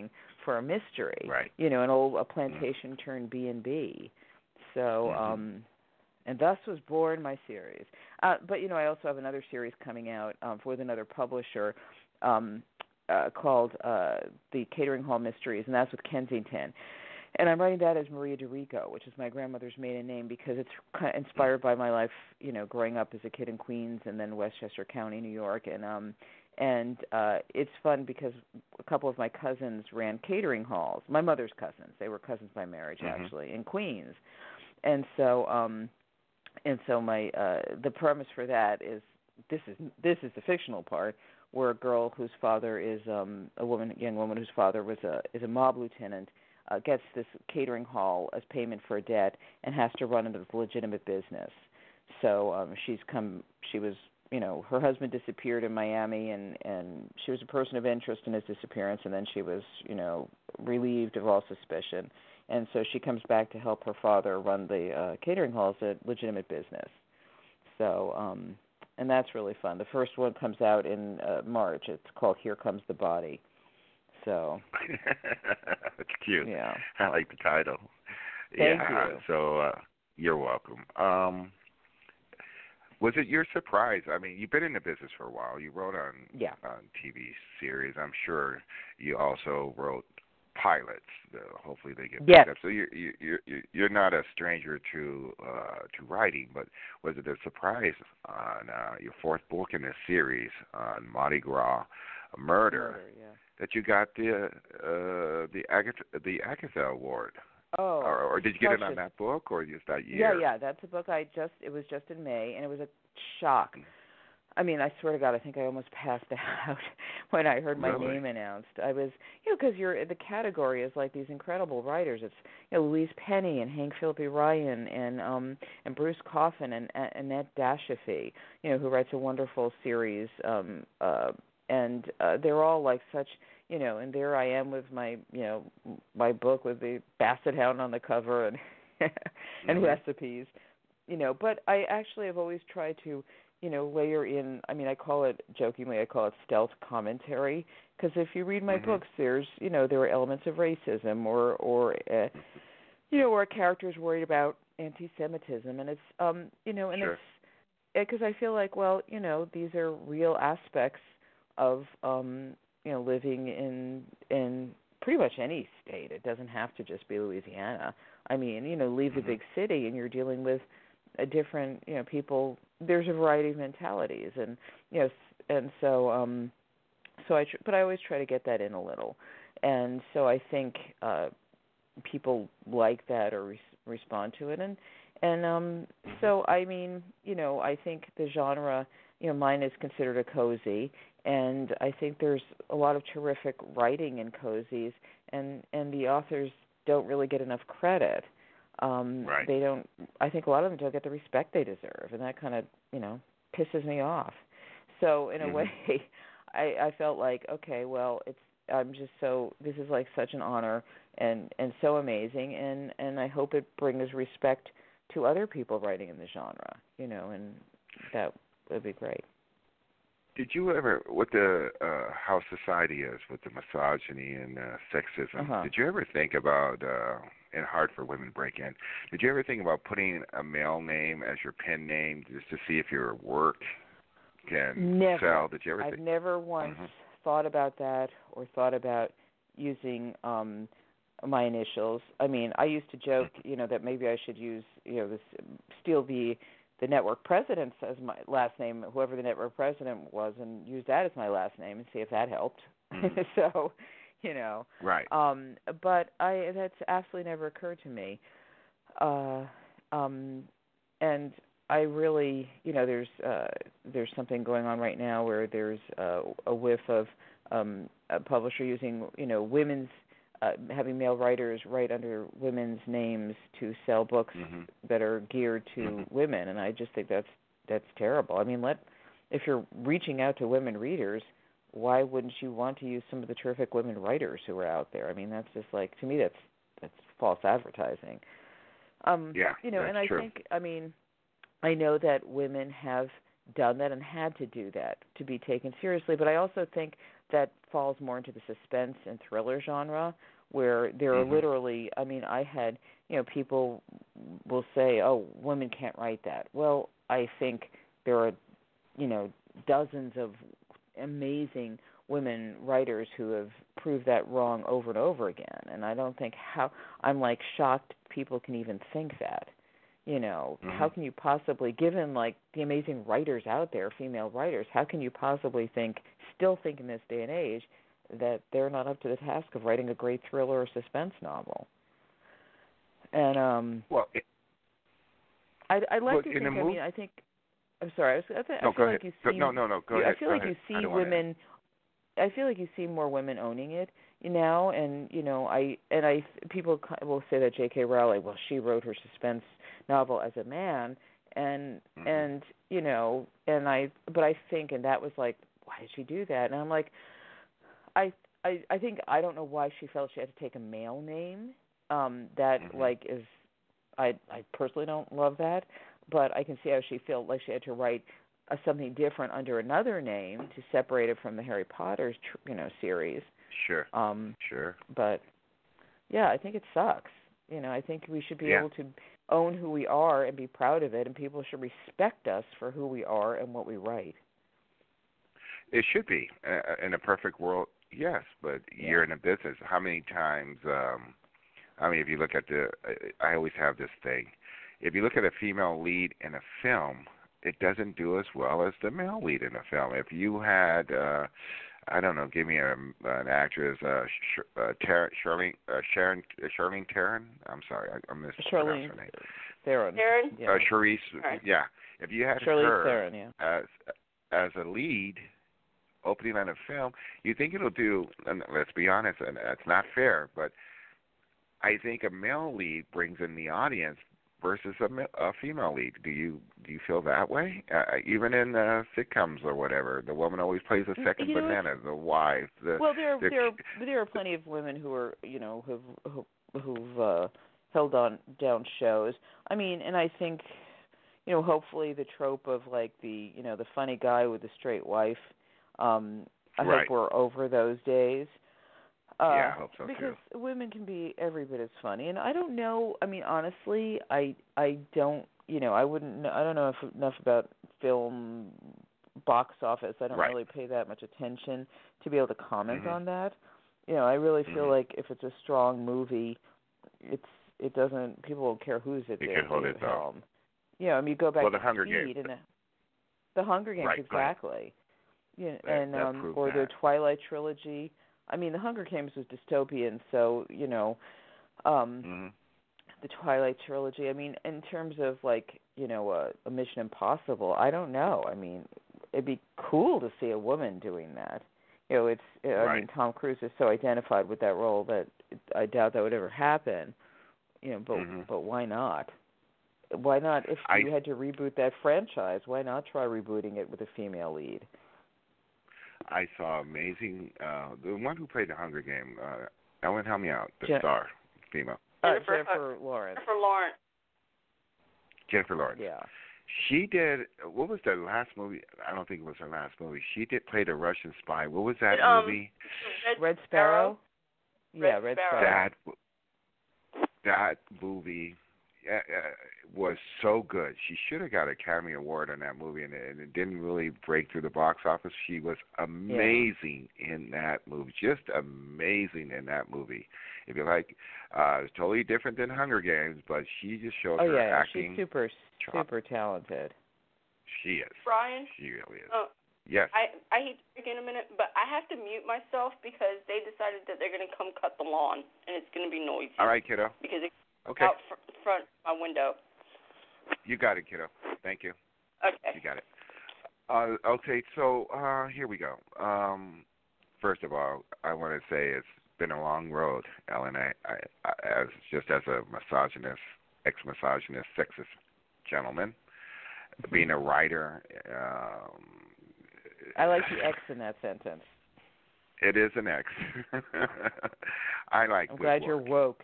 for a mystery. Right. A plantation turned B&B. So, and thus was born my series. But I also have another series coming out with another publisher called The Catering Hall Mysteries, and that's with Kensington. And I'm writing that as Maria DeRico, which is my grandmother's maiden name, because it's kind of inspired by my life, growing up as a kid in Queens and then Westchester County, New York. And it's fun because a couple of my cousins ran catering halls. My mother's cousins. They were cousins by marriage, actually, in Queens. And so my the premise for that is this is the fictional part, where a girl whose father is a woman whose father is a mob lieutenant gets this catering hall as payment for a debt and has to run into the legitimate business. So her husband disappeared in Miami, and she was a person of interest in his disappearance, and then she was, relieved of all suspicion. And so she comes back to help her father run the catering hall as a legitimate business. So, and that's really fun. The first one comes out in March. It's called Here Comes the Body. So it's cute. Yeah, I like the title. Thank you. So you're welcome. Was it your surprise? I mean, you've been in the business for a while. You wrote on TV series. I'm sure you also wrote pilots. Hopefully they get picked up. So you're not a stranger to writing. But was it a surprise on your fourth book in this series on Mardi Gras Murder that you got the Agatha Award? Oh, or did you get it on that book, or just that year? Yeah. That's a book it was just in May, and it was a shock. I mean, I swear to God, I think I almost passed out when I heard my name announced. I was, because the category is like these incredible writers. It's Louise Penny and Hank Phillippe Ryan and Bruce Coffin and Annette Dashafee, who writes a wonderful series. And they're all like such, and there I am with my, my book with the Basset Hound on the cover and recipes, But I actually have always tried to, layer in. I mean, I call it stealth commentary, because if you read my books, there's, there are elements of racism or a character's worried about anti-Semitism, and it's, and it's because I feel like, well, these are real aspects of living in pretty much any state. It doesn't have to just be Louisiana. I mean, leave the big city and you're dealing with a different, people. There's a variety of mentalities, and and so but I always try to get that in a little, and so I think people like that or respond to it, and so I mean, I think the genre, mine is considered a cozy. And I think there's a lot of terrific writing in cozies, and the authors don't really get enough credit. They don't. I think a lot of them don't get the respect they deserve, and that kind of, pisses me off. So in a way, I felt like, okay, well, this is like such an honor and so amazing, and I hope it brings respect to other people writing in the genre, and that would be great. Did you ever, with the how society is, with the misogyny and sexism, did you ever think about, in Hard for Women Break In, did you ever think about putting a male name as your pen name just to see if your work can sell? Did you ever I've never once thought about that or thought about using my initials. I mean, I used to joke, that maybe I should use, steal the network president as my last name, whoever the network president was, and use that as my last name and see if that helped. So, Right. But that's absolutely never occurred to me. And I really, there's something going on right now where there's a whiff of a publisher using, women's, having male writers write under women's names to sell books that are geared to women, and I just think that's terrible. I mean, if you're reaching out to women readers, why wouldn't you want to use some of the terrific women writers who are out there? I mean, that's just like, to me, that's false advertising. And I think, I mean, I know that women have done that and had to do that to be taken seriously, but I also think that falls more into the suspense and thriller genre, where there are literally, I mean, I had, people will say, oh, women can't write that. Well, I think there are, dozens of amazing women writers who have proved that wrong over and over again. And I don't think I'm like shocked people can even think that. How can you possibly, given like the amazing writers out there, female writers, how can you possibly still think in this day and age that they're not up to the task of writing a great thriller or suspense novel? And I'd like to think. I think. I'm sorry. I feel like you see. No. Go ahead. I feel like you see women. I feel like you see more women owning it now, and people will say that J.K. Rowling, well, she wrote her suspense novel as a man, but I think, and that was like, why did she do that? And I'm like, I think I don't know why she felt she had to take a male name. I personally don't love that, but I can see how she felt like she had to write something different under another name to separate it from the Harry Potter, series. Sure. Sure. But yeah, I think it sucks. I think we should be able to own who we are and be proud of it, and people should respect us for who we are and what we write. It should be. In a perfect world, yes, but you're in a business. How many times, if you look at I always have this thing. If you look at a female lead in a film, it doesn't do as well as the male lead in a film. If you had, give me an actress, Charlene Theron. I'm sorry, I mispronounced her name. Theron. Yeah. Charlize. Yeah. If you had Charlize Theron, as a lead opening on a film, you think it'll do? And let's be honest, and it's not fair, but I think a male lead brings in the audience versus a female lead. Do you feel that way? Even in sitcoms or whatever, the woman always plays the second banana, the wife. Well, there are plenty of women who are who've held down shows. I mean, and I think hopefully the trope of like the the funny guy with the straight wife. I hope we're over those days. I hope so because women can be every bit as funny, and I don't know. I mean, honestly, I don't. I don't know enough about film box office. I don't really pay that much attention to be able to comment on that. I really feel like if it's a strong movie, it doesn't. People don't care who's at the helm. I mean, you go back to the Hunger Games. Games. The Hunger Games, exactly. Or the Twilight trilogy. I mean, the Hunger Games was dystopian, so, the Twilight trilogy. I mean, in terms of, like, a Mission Impossible, I don't know. I mean, it'd be cool to see a woman doing that. I mean, Tom Cruise is so identified with that role that I doubt that would ever happen. But why not? Why not, if you had to reboot that franchise, why not try rebooting it with a female lead? I saw amazing, the one who played the Hunger Game, Ellen, help me out, the star, female. Jennifer Lawrence. Jennifer Lawrence. Yeah. She did, what was the last movie? I don't think it was her last movie. She did play the Russian spy. What was that movie? Red Sparrow? Yeah, Red Sparrow. That movie was so good. She should have got an Academy Award on that movie, and it didn't really break through the box office. She was amazing in that movie, just amazing in that movie. If you like, it's totally different than Hunger Games, but she just showed her acting. She's super talented. She is. Brian? She really is. Yes. I hate to break in a minute, but I have to mute myself because they decided that they're going to come cut the lawn, and it's going to be noisy. All right, kiddo. Because it's okay. out front of my window. You got it, kiddo. Thank you. Okay. You got it. Okay, so here we go. First of all, I want to say it's been a long road, Ellen. As a misogynist, ex-misogynist, sexist gentleman, being a writer. I like the X in that sentence. It is an X. I like. I'm glad you're woke.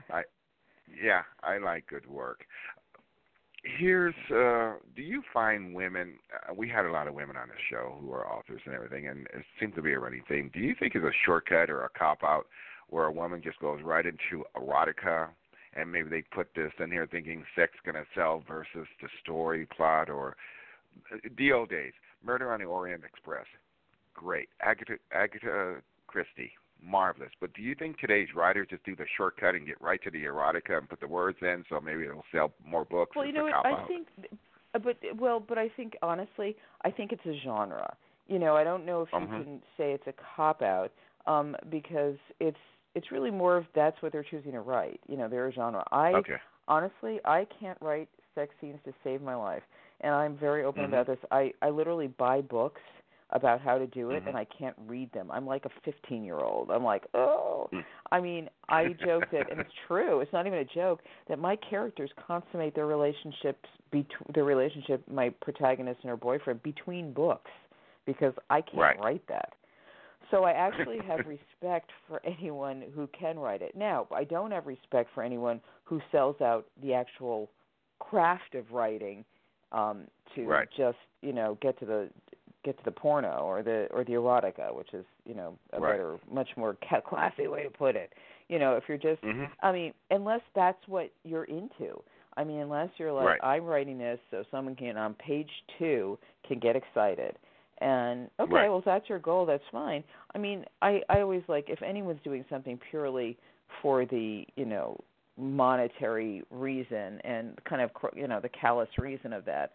I like good work. Here's, do you find women, we had a lot of women on the show who are authors and everything, and it seems to be a running theme. Do you think it's a shortcut or a cop-out where a woman just goes right into erotica, and maybe they put this in here thinking sex going to sell versus the story plot, or the old days. Murder on the Orient Express, great. Agatha Christie, marvelous. But do you think today's writers just do the shortcut and get right to the erotica and put the words in so maybe it'll sell more books? Well, you know what, I think, but I think, honestly, I think it's a genre. You know, I don't know if you can say it's a cop-out, because it's really more of that's what they're choosing to write. You know, they're a genre. Honestly, I can't write sex scenes to save my life, and I'm very open about this. I literally buy books about how to do it, and I can't read them. I'm like a 15-year-old. I'm like, oh. I mean, I joke that, and it's true, it's not even a joke, that my characters consummate their relationships, my protagonist and her boyfriend, between books, because I can't write that. So I actually have respect for anyone who can write it. Now, I don't have respect for anyone who sells out the actual craft of writing to just, you know, get to the porno or the erotica, which is, you know, a better, much more classy way to put it. You know, if you're just, I mean, unless that's what you're into. I mean, unless you're like, I'm writing this so someone can, on page 2, can get excited. And, well, if that's your goal, that's fine. I mean, I always like, if anyone's doing something purely for the, you know, monetary reason and kind of, you know, the callous reason of that,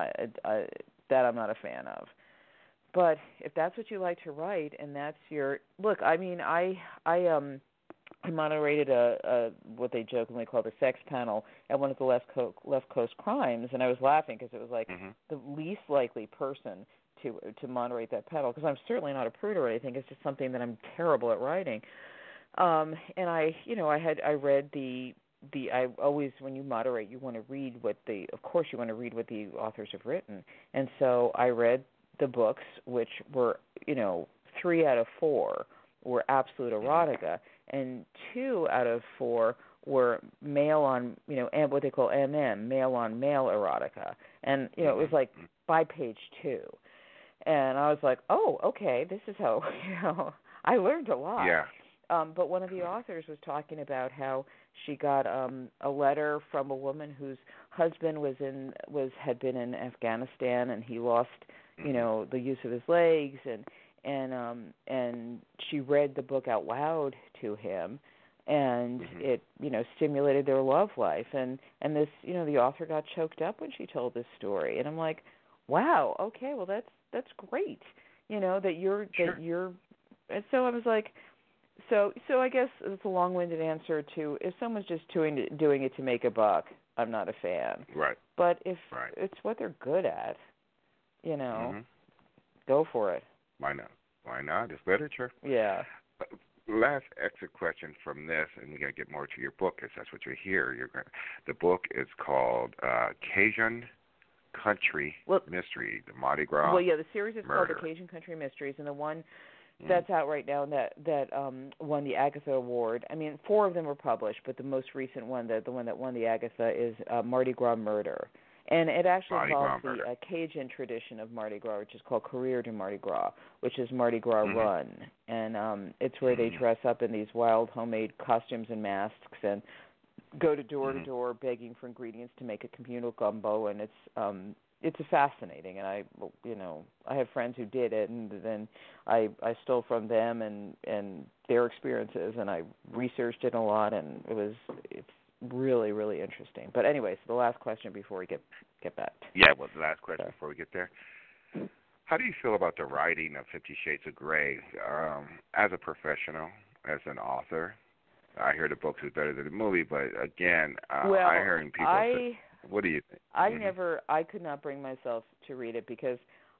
that I'm not a fan of. But if that's what you like to write and that's your – look, I mean, I moderated a what they jokingly call the sex panel at one of the Left Coast Crimes, and I was laughing because it was like the least likely person to moderate that panel, because I'm certainly not a prude or anything. It's just something that I'm terrible at writing. And I read I always, when you moderate, you want to read what the authors have written. And so I read the books, which were, you know, 3 out of 4 were absolute erotica, and 2 out of 4 were male on, you know, and what they call MM, male on male erotica. And, you know, it was like by page 2. And I was like, oh, okay, this is how, you know, I learned a lot. Yeah. But one of the authors was talking about how she got a letter from a woman whose husband had been in Afghanistan, and he lost, you know, the use of his legs, and she read the book out loud to him, and it, you know, stimulated their love life, and this, you know, the author got choked up when she told this story, and I'm like, wow, okay, well that's great, you know, that you're, and so I was like, so I guess it's a long-winded answer to, if someone's just doing it to make a buck, I'm not a fan. Right. But if it's what they're good at, you know, go for it. Why not? Why not? It's literature. Yeah. Last exit question from this, and we're going to get more to your book, because that's what you're here. The book is called Cajun Country Mystery, the Mardi Gras. Well, yeah, the series is Murder. called The Cajun Country Mysteries, and the one that's out right now that won the Agatha Award. I mean, 4 of them were published, but the most recent one, the one that won the Agatha, is Mardi Gras Murder. And it actually involves the Cajun tradition of Mardi Gras, which is called Courrier de Mardi Gras, which is Mardi Gras Run. And it's where they dress up in these wild homemade costumes and masks and go to door begging for ingredients to make a communal gumbo. And it's fascinating. And I have friends who did it, and then I stole from them and their experiences, and I researched it a lot, and it's really, really interesting. But anyways, the last question before we get back. Yeah, well, the last question before we get there. How do you feel about the writing of 50 Shades of Grey? As a professional, as an author, I hear the books is better than the movie, but again, I'm hearing people say, what do you think? I could not bring myself to read it because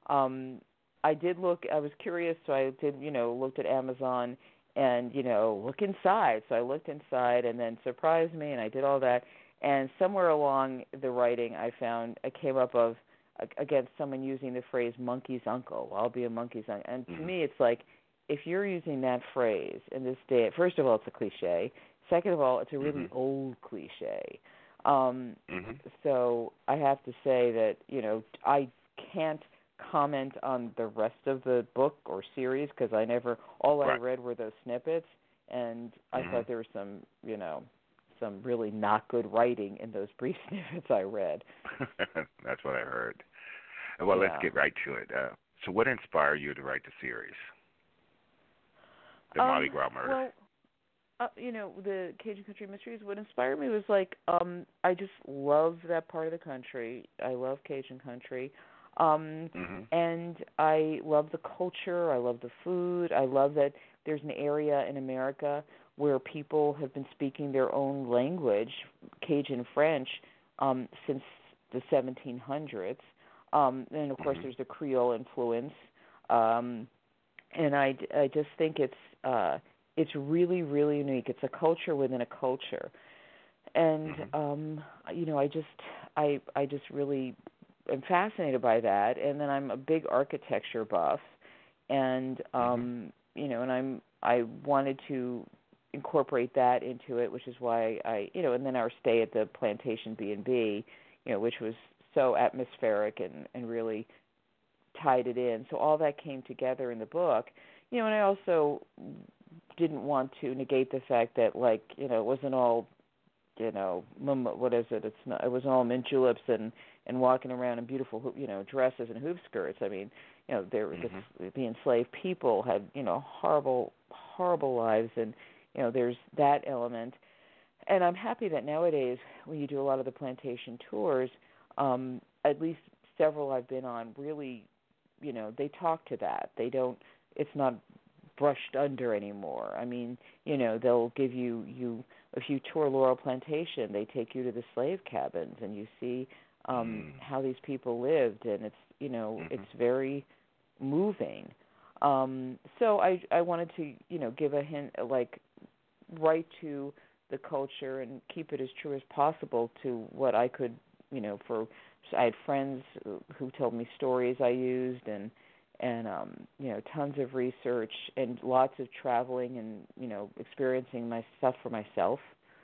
I was curious, so I did, looked at Amazon and, look inside. So I looked inside, and then surprised me, and I did all that. And somewhere along the writing, I came up against someone using the phrase monkey's uncle. I'll be a monkey's uncle. And to me, it's like, if you're using that phrase in this day, first of all, it's a cliche. Second of all, it's a really old cliche. So I have to say that, I can't comment on the rest of the book or series because I read were those snippets. And I thought there was some, some really not good writing in those brief snippets I read. That's what I heard. Well, let's get right to it. So what inspired you to write the series, The Mardi Gras Murder? Well, the Cajun Country Mysteries, what inspired me was, I just love that part of the country. I love Cajun country. And I love the culture. I love the food. I love that there's an area in America where people have been speaking their own language, Cajun French, since the 1700s. And, of course, there's the Creole influence. And I just think it's really, really unique. It's a culture within a culture. And, I just really am fascinated by that. And then I'm a big architecture buff. And, and I wanted to incorporate that into it, which is why and then our stay at the Plantation B&B, which was so atmospheric and really tied it in. So all that came together in the book, and I also didn't want to negate the fact that, it wasn't all, what is it? It wasn't all mint juleps and walking around in beautiful, dresses and hoop skirts. I mean, the enslaved people had, horrible, horrible lives, and, there's that element. And I'm happy that nowadays, when you do a lot of the plantation tours, at least several I've been on, really, they talk to that. They don't, it's not brushed under anymore. I mean, they'll give you if you tour Laurel Plantation, they take you to the slave cabins and you see how these people lived, and it's, it's very moving. So I wanted to, give a hint, write to the culture and keep it as true as possible to what I could, I had friends who told me stories I used, and tons of research and lots of traveling and, experiencing my stuff for myself.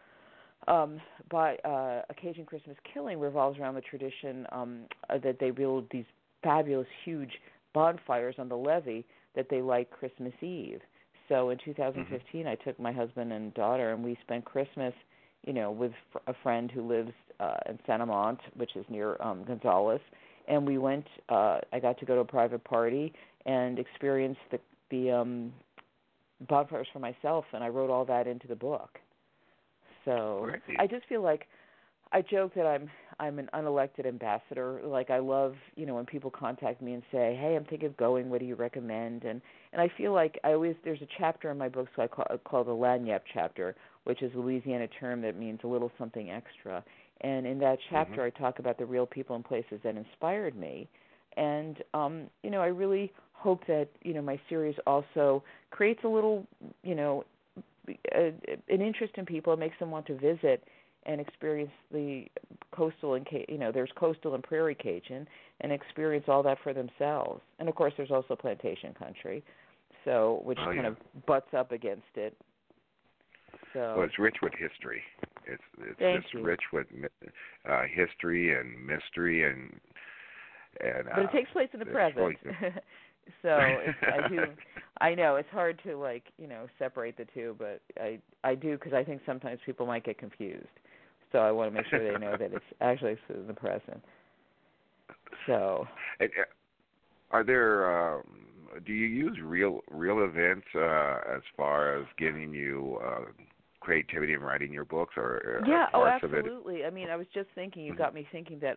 But A Cajun Christmas Killing revolves around the tradition that they build these fabulous, huge bonfires on the levee that they light Christmas Eve. So in 2015, I took my husband and daughter, and we spent Christmas, with a friend who lives in Santa Mont, which is near Gonzales. And we went, I got to go to a private party and experience the bonfires for myself, and I wrote all that into the book. So I just feel like, I joke that I'm an unelected ambassador. I love, when people contact me and say, hey, I'm thinking of going, what do you recommend? And I feel like there's a chapter in my book so I call the Lagniappe chapter, which is a Louisiana term that means a little something extra. And in that chapter, I talk about the real people and places that inspired me. And, I really hope that, my series also creates a little, an interest in people. It makes them want to visit and experience the coastal and, there's coastal and prairie Cajun, and experience all that for themselves. And, of course, there's also plantation country, which kind of butts up against it. So, well, it's rich with history. It's just rich with history and mystery and but it takes place in the present. So I know it's hard to separate the two, but I do, because I think sometimes people might get confused. So I want to make sure they know that it's actually in the present. So, are there? Do you use real events as far as getting you creativity in writing your books, or parts of it? Absolutely. I mean, I was just thinking. You got me thinking that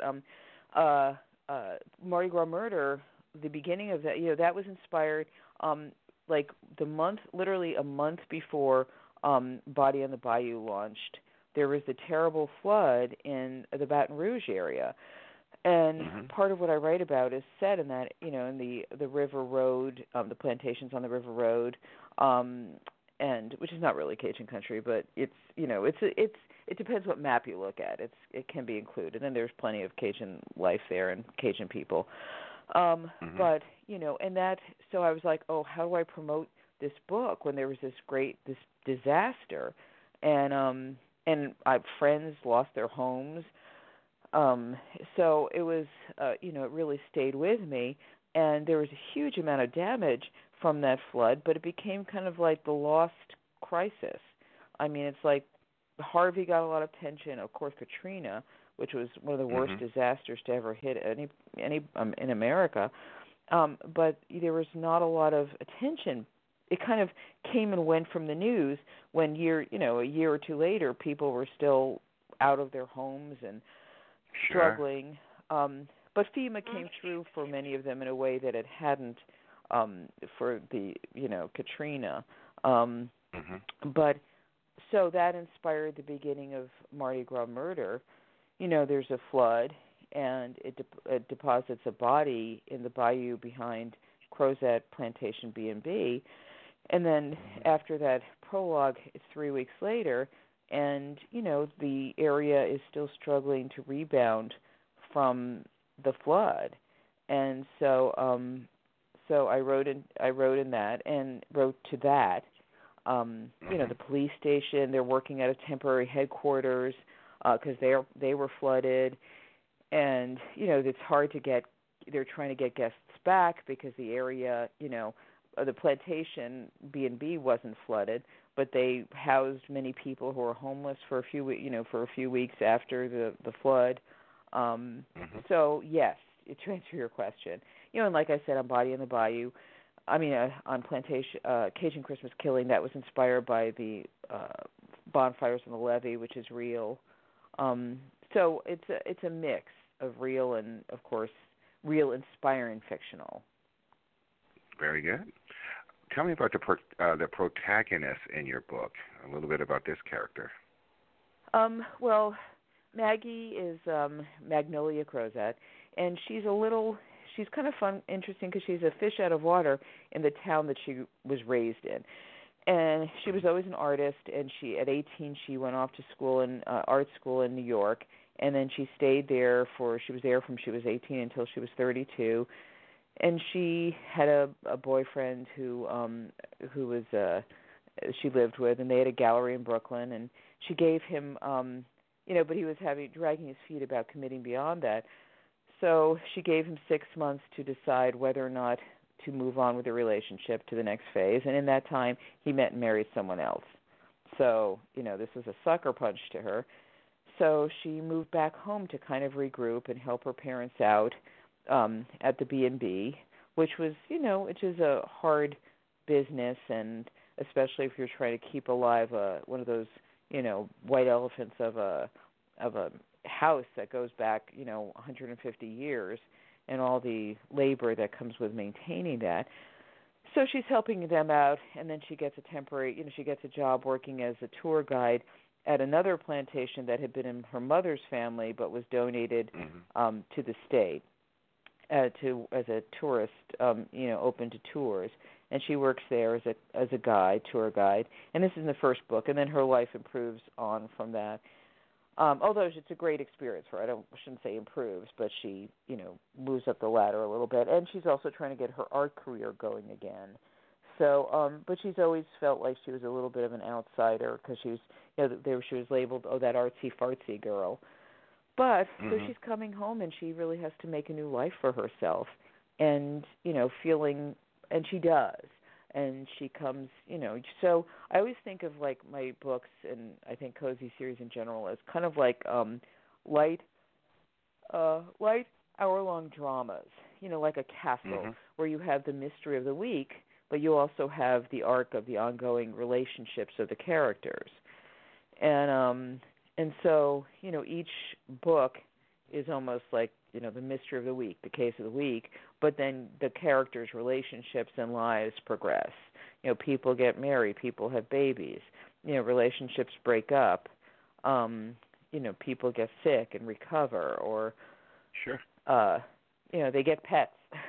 Mardi Gras Murder, the beginning of that, that was inspired literally a month before Body on the Bayou launched. There was the terrible flood in the Baton Rouge area. And part of what I write about is set in that, in the River Road, the plantations on the River Road, and which is not really Cajun country, but it depends what map you look at. It can be included, and there's plenty of Cajun life there and Cajun people. But and that, so I was like, oh, how do I promote this book when there was this disaster, and friends lost their homes. So it was, it really stayed with me, and there was a huge amount of damage from that flood, but it became kind of like the lost crisis. I mean, it's like Harvey got a lot of attention. Of course, Katrina, which was one of the worst disasters to ever hit any in America. But there was not a lot of attention. It kind of came and went from the news when a year or two later, people were still out of their homes and struggling. But FEMA came through for many of them in a way that it hadn't for the Katrina. But so that inspired the beginning of Mardi Gras Murder. There's a flood, and it deposits a body in the bayou behind Crozet Plantation B&B. And then after that prologue, it's 3 weeks later, and, the area is still struggling to rebound from the flood. And so I wrote in that and wrote to that. The police station, they're working at a temporary headquarters because they were flooded. And, it's hard to they're trying to get guests back because the area, the plantation B&B wasn't flooded, but they housed many people who were homeless for a few weeks after the flood. So yes, to answer your question, and like I said, on Body in the Bayou, on Plantation, Cajun Christmas Killing, that was inspired by the bonfires on the levee, which is real. So it's a mix of real and, of course, real, inspiring, fictional. Very good. Tell me about the protagonist in your book. A little bit about this character. Well, Maggie is Magnolia Crozet, and she's kind of fun, interesting, because she's a fish out of water in the town that she was raised in. And she was always an artist, and at 18 she went off to school art school in New York, and then she stayed there she was there from she was 18 until she was 32. And she had a boyfriend who was she lived with, and they had a gallery in Brooklyn, and she gave him but he was dragging his feet about committing beyond that. So she gave him 6 months to decide whether or not to move on with the relationship to the next phase, and in that time he met and married someone else. So, this was a sucker punch to her. So she moved back home to kind of regroup and help her parents out at the B&B, which was, which is a hard business, and especially if you're trying to keep alive one of those, white elephants of a house that goes back, 150 years, and all the labor that comes with maintaining that. So she's helping them out, and then she gets she gets a job working as a tour guide at another plantation that had been in her mother's family but was donated to the state as a tourist, open to tours. And she works there as a tour guide. And this is in the first book, and then her life improves on from that. Although it's a great experience for her. I shouldn't say improves, but she, moves up the ladder a little bit. And she's also trying to get her art career going again. So, but she's always felt like she was a little bit of an outsider because she was labeled, that artsy-fartsy girl. But so she's coming home, and she really has to make a new life for herself. And, feeling, and she does. And she comes, so I always think of, like, my books and I think cozy series in general as kind of like light hour-long dramas, like a castle where you have the mystery of the week, but you also have the arc of the ongoing relationships of the characters. And so, each book is almost like, the mystery of the week, the case of the week, but then the characters' relationships and lives progress. People get married, people have babies, relationships break up, people get sick and recover, or they get pets.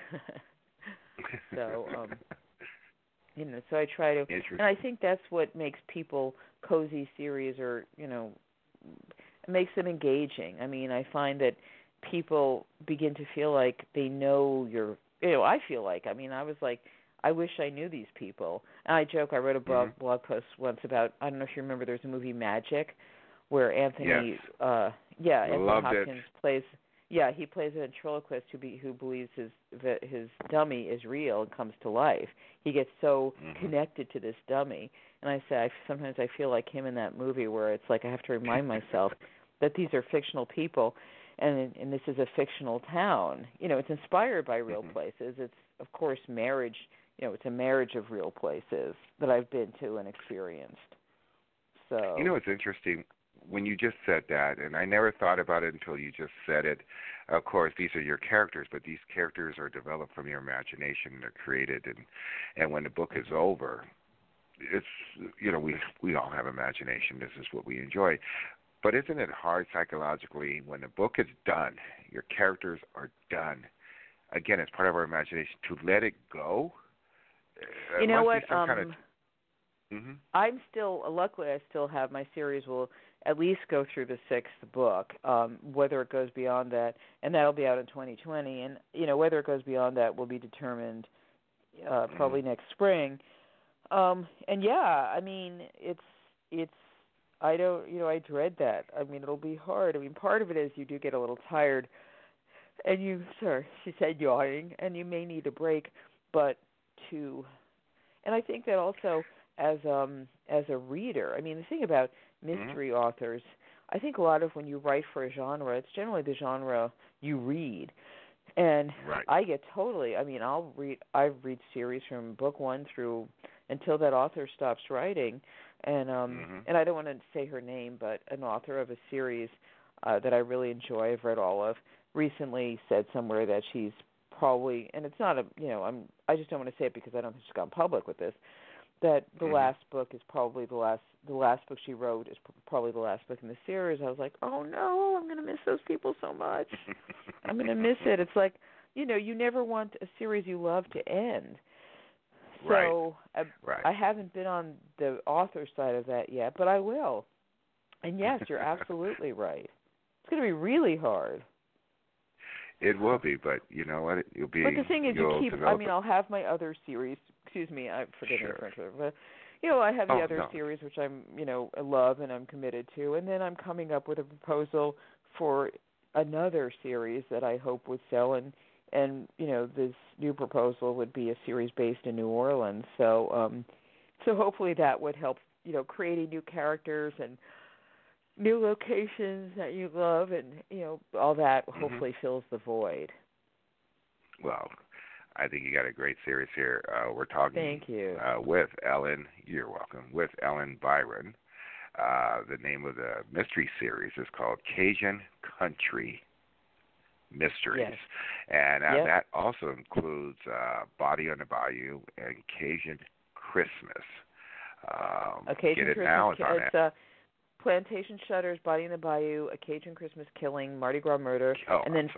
So, so I try to, and I think that's what makes people cozy series, or, makes them engaging. I mean, I find that people begin to feel like they know I feel like, I was like, I wish I knew these people. And I joke, I wrote a blog post once about, I don't know if you remember, there's a movie Magic where Anthony Hopkins plays Yeah, he plays a ventriloquist who believes his dummy is real and comes to life. He gets so connected to this dummy, and I say sometimes I feel like him in that movie where it's like I have to remind myself that these are fictional people, and this is a fictional town. You know, it's inspired by real places. It's of course marriage. You know, it's a marriage of real places that I've been to and experienced. So you know, it's interesting. When you just said that, and I never thought about it until you just said it, of course, these are your characters, but these characters are developed from your imagination. They're created, and when the book is over, it's, you know, we all have imagination. This is what we enjoy. But isn't it hard psychologically when the book is done, your characters are done, again, it's part of our imagination, to let it go? You know what? I'm still, luckily I still have, my series will at least go through the 6th book, whether it goes beyond that, and that'll be out in 2020, and, you know, whether it goes beyond that will be determined probably next spring. And yeah, I mean, it's, I don't, you know, I dread that. I mean, it'll be hard. I mean, part of it is you do get a little tired, and she said yawning, and you may need a break, and I think that also as a reader, I mean, the thing about mystery authors, I think a lot of when you write for a genre, it's generally the genre you read. And I get totally, I mean, I read series from book 1 through until that author stops writing. And and I don't want to say her name, but an author of a series that I really enjoy, I've read all of, recently said somewhere that she's probably, and it's not a, you know, I just don't want to say it because I don't think she's gone public with this, that the last book is probably the last book she wrote is probably the last book in the series. I was like, oh no, I'm going to miss those people so much. I'm going to miss it. It's like, you know, you never want a series you love to end. So I haven't been on the author side of that yet, but I will. And yes, you're absolutely right. It's going to be really hard. It will be, but you know what? You'll be. But the thing is, you keep. I mean, I'll have my other series. Excuse me, I'm forgetting the French word, but you know, I have the other series which I'm, you know, love and I'm committed to, and then I'm coming up with a proposal for another series that I hope would sell, and you know, this new proposal would be a series based in New Orleans. So so hopefully that would help, you know, creating new characters and new locations that you love, and you know, all that hopefully fills the void. Well, I think you got a great series here. We're talking Thank you. With Ellen. You're welcome. With Ellen Byron. The name of the mystery series is called Cajun Country Mysteries. Yes. And that also includes Body on the Bayou and Cajun Christmas. Cajun get it Christmas, now. It's on it. Plantation Shutters, Body in the Bayou, A Cajun Christmas Killing, Mardi Gras Murder, and then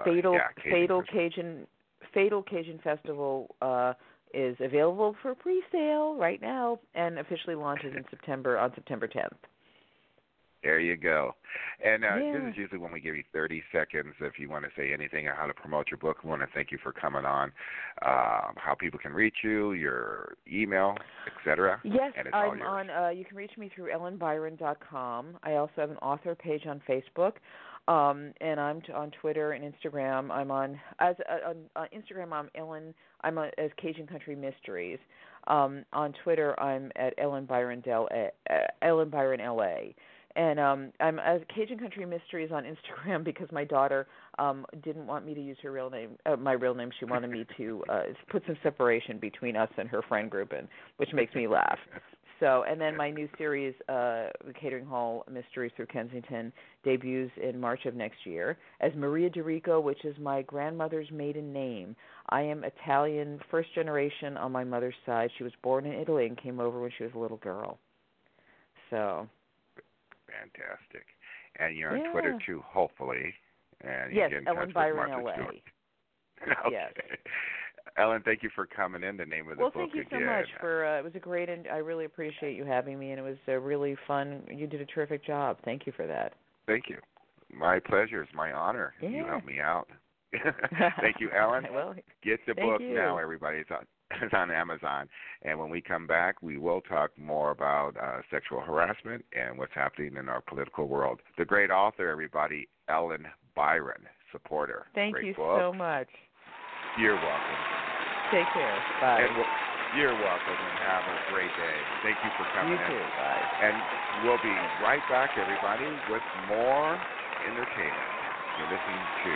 Fatal Cajun Festival is available for pre-sale right now and officially launches on September 10th. There you go. And this is usually when we give you 30 seconds if you want to say anything on how to promote your book. We want to thank you for coming on, how people can reach you, your email, etc. Yes, and it's I'm all yours. on. You can reach me through ellenbyron.com. I also have an author page on Facebook, and I'm on Twitter and Instagram. I'm on Instagram. I'm as Cajun Country Mysteries. On Twitter, I'm at Ellen Byron LA. And I'm as Cajun Country Mysteries on Instagram because my daughter didn't want me to use her real name, my real name. She wanted me to put some separation between us and her friend group, which makes me laugh. So, and then my new series, The Catering Hall Mysteries Through Kensington, debuts in March of next year as Maria DiRico, which is my grandmother's maiden name. I am Italian, first generation on my mother's side. She was born in Italy and came over when she was a little girl. So. Fantastic. And you're on Twitter too, hopefully. And you yes, get in Ellen touch Byron with Martha LA. Stewart. Okay. Yes. Ellen, thank you for coming in. The name of the book again. Well, thank you so much for. It was a great, and I really appreciate you having me, and it was really fun. You did a terrific job. Thank you for that. Thank you. My pleasure. It's my honor. Yeah. You helped me out. Thank you, Ellen. Well, get the book now, everybody. It's on Amazon. And when we come back, we will talk more about sexual harassment and what's happening in our political world. The great author, everybody, Ellen Byron. supporter. Thank Great you book. so much. You're welcome. Take care. Bye. And you're welcome, and have a great day. Thank you for coming You too. in. Bye. And we'll be right back, everybody, with more entertainment. You're listening to,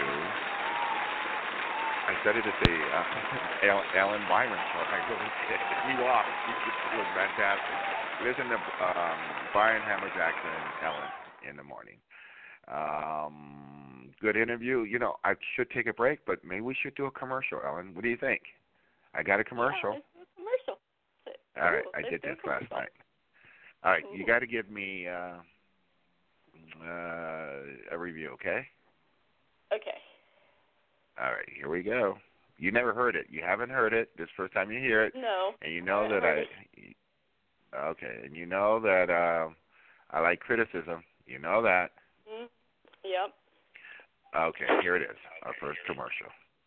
I said it at the Ellen Byron show. I really did. You are. It was fantastic. Listen to Brian Hammer Jackson and Ellen in the morning. Good interview. You know, I should take a break, but maybe we should do a commercial, Ellen. What do you think? I got a commercial. Yeah, let's do a commercial. All right, I did this last night. All right, you got to give me a review, okay? Okay. All right, here we go. You never heard it. You haven't heard it. This is the first time you hear it. No. And you know that Okay, and you know that I like criticism. You know that. Yep. Okay, here it is. Our first commercial.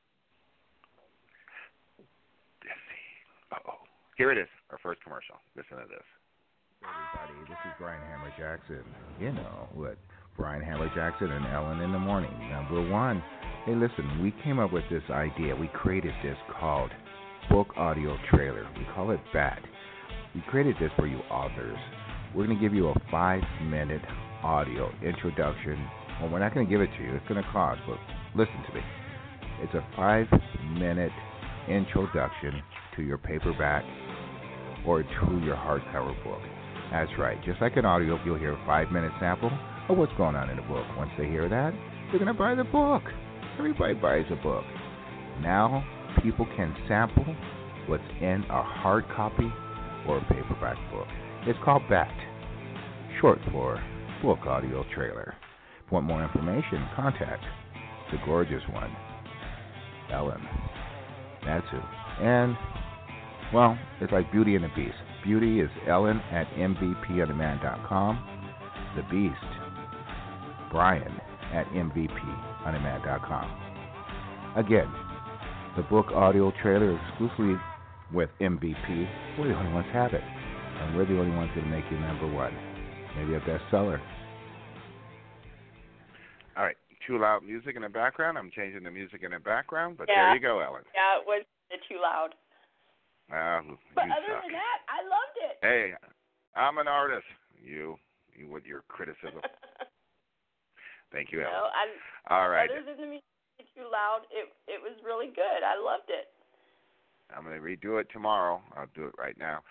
Let's see. Here it is. Our first commercial. Listen to this. Everybody, this is Brian Hammer Jackson. You know what? Brian Hammer Jackson and Ellen in the morning. Number one. Hey, listen, we came up with this idea. We created this called Book Audio Trailer. We call it BAT. We created this for you authors. We're going to give you a 5-minute audio introduction. Well, we're not going to give it to you. It's going to cost, but listen to me. It's a 5-minute introduction to your paperback or to your hardcover book. That's right. Just like an audio, you'll hear a 5-minute sample of what's going on in the book. Once they hear that, they're going to buy the book. Everybody buys a book. Now, people can sample what's in a hard copy or a paperback book. It's called BAT, short for Book Audio Trailer. If you want more information, contact the gorgeous one, Ellen. That's who. And, well, it's like Beauty and the Beast. Beauty is Ellen at MVPOnDemand.com. The Beast, Brian at MVPOnDemand.com. Again, the book audio trailer exclusively with MVP. We're the only ones have it. And we're the only ones that make you number one. Maybe a bestseller. All right. Too loud music in the background. I'm changing the music in the background, but Yeah. there you go, Ellen. Yeah, it was too loud. But you other suck. than that, I loved it. Hey, I'm an artist. You with your criticism. Thank you, Ellen. All right. Other than the music being too loud, it was really good. I loved it. I'm going to redo it tomorrow. I'll do it right now.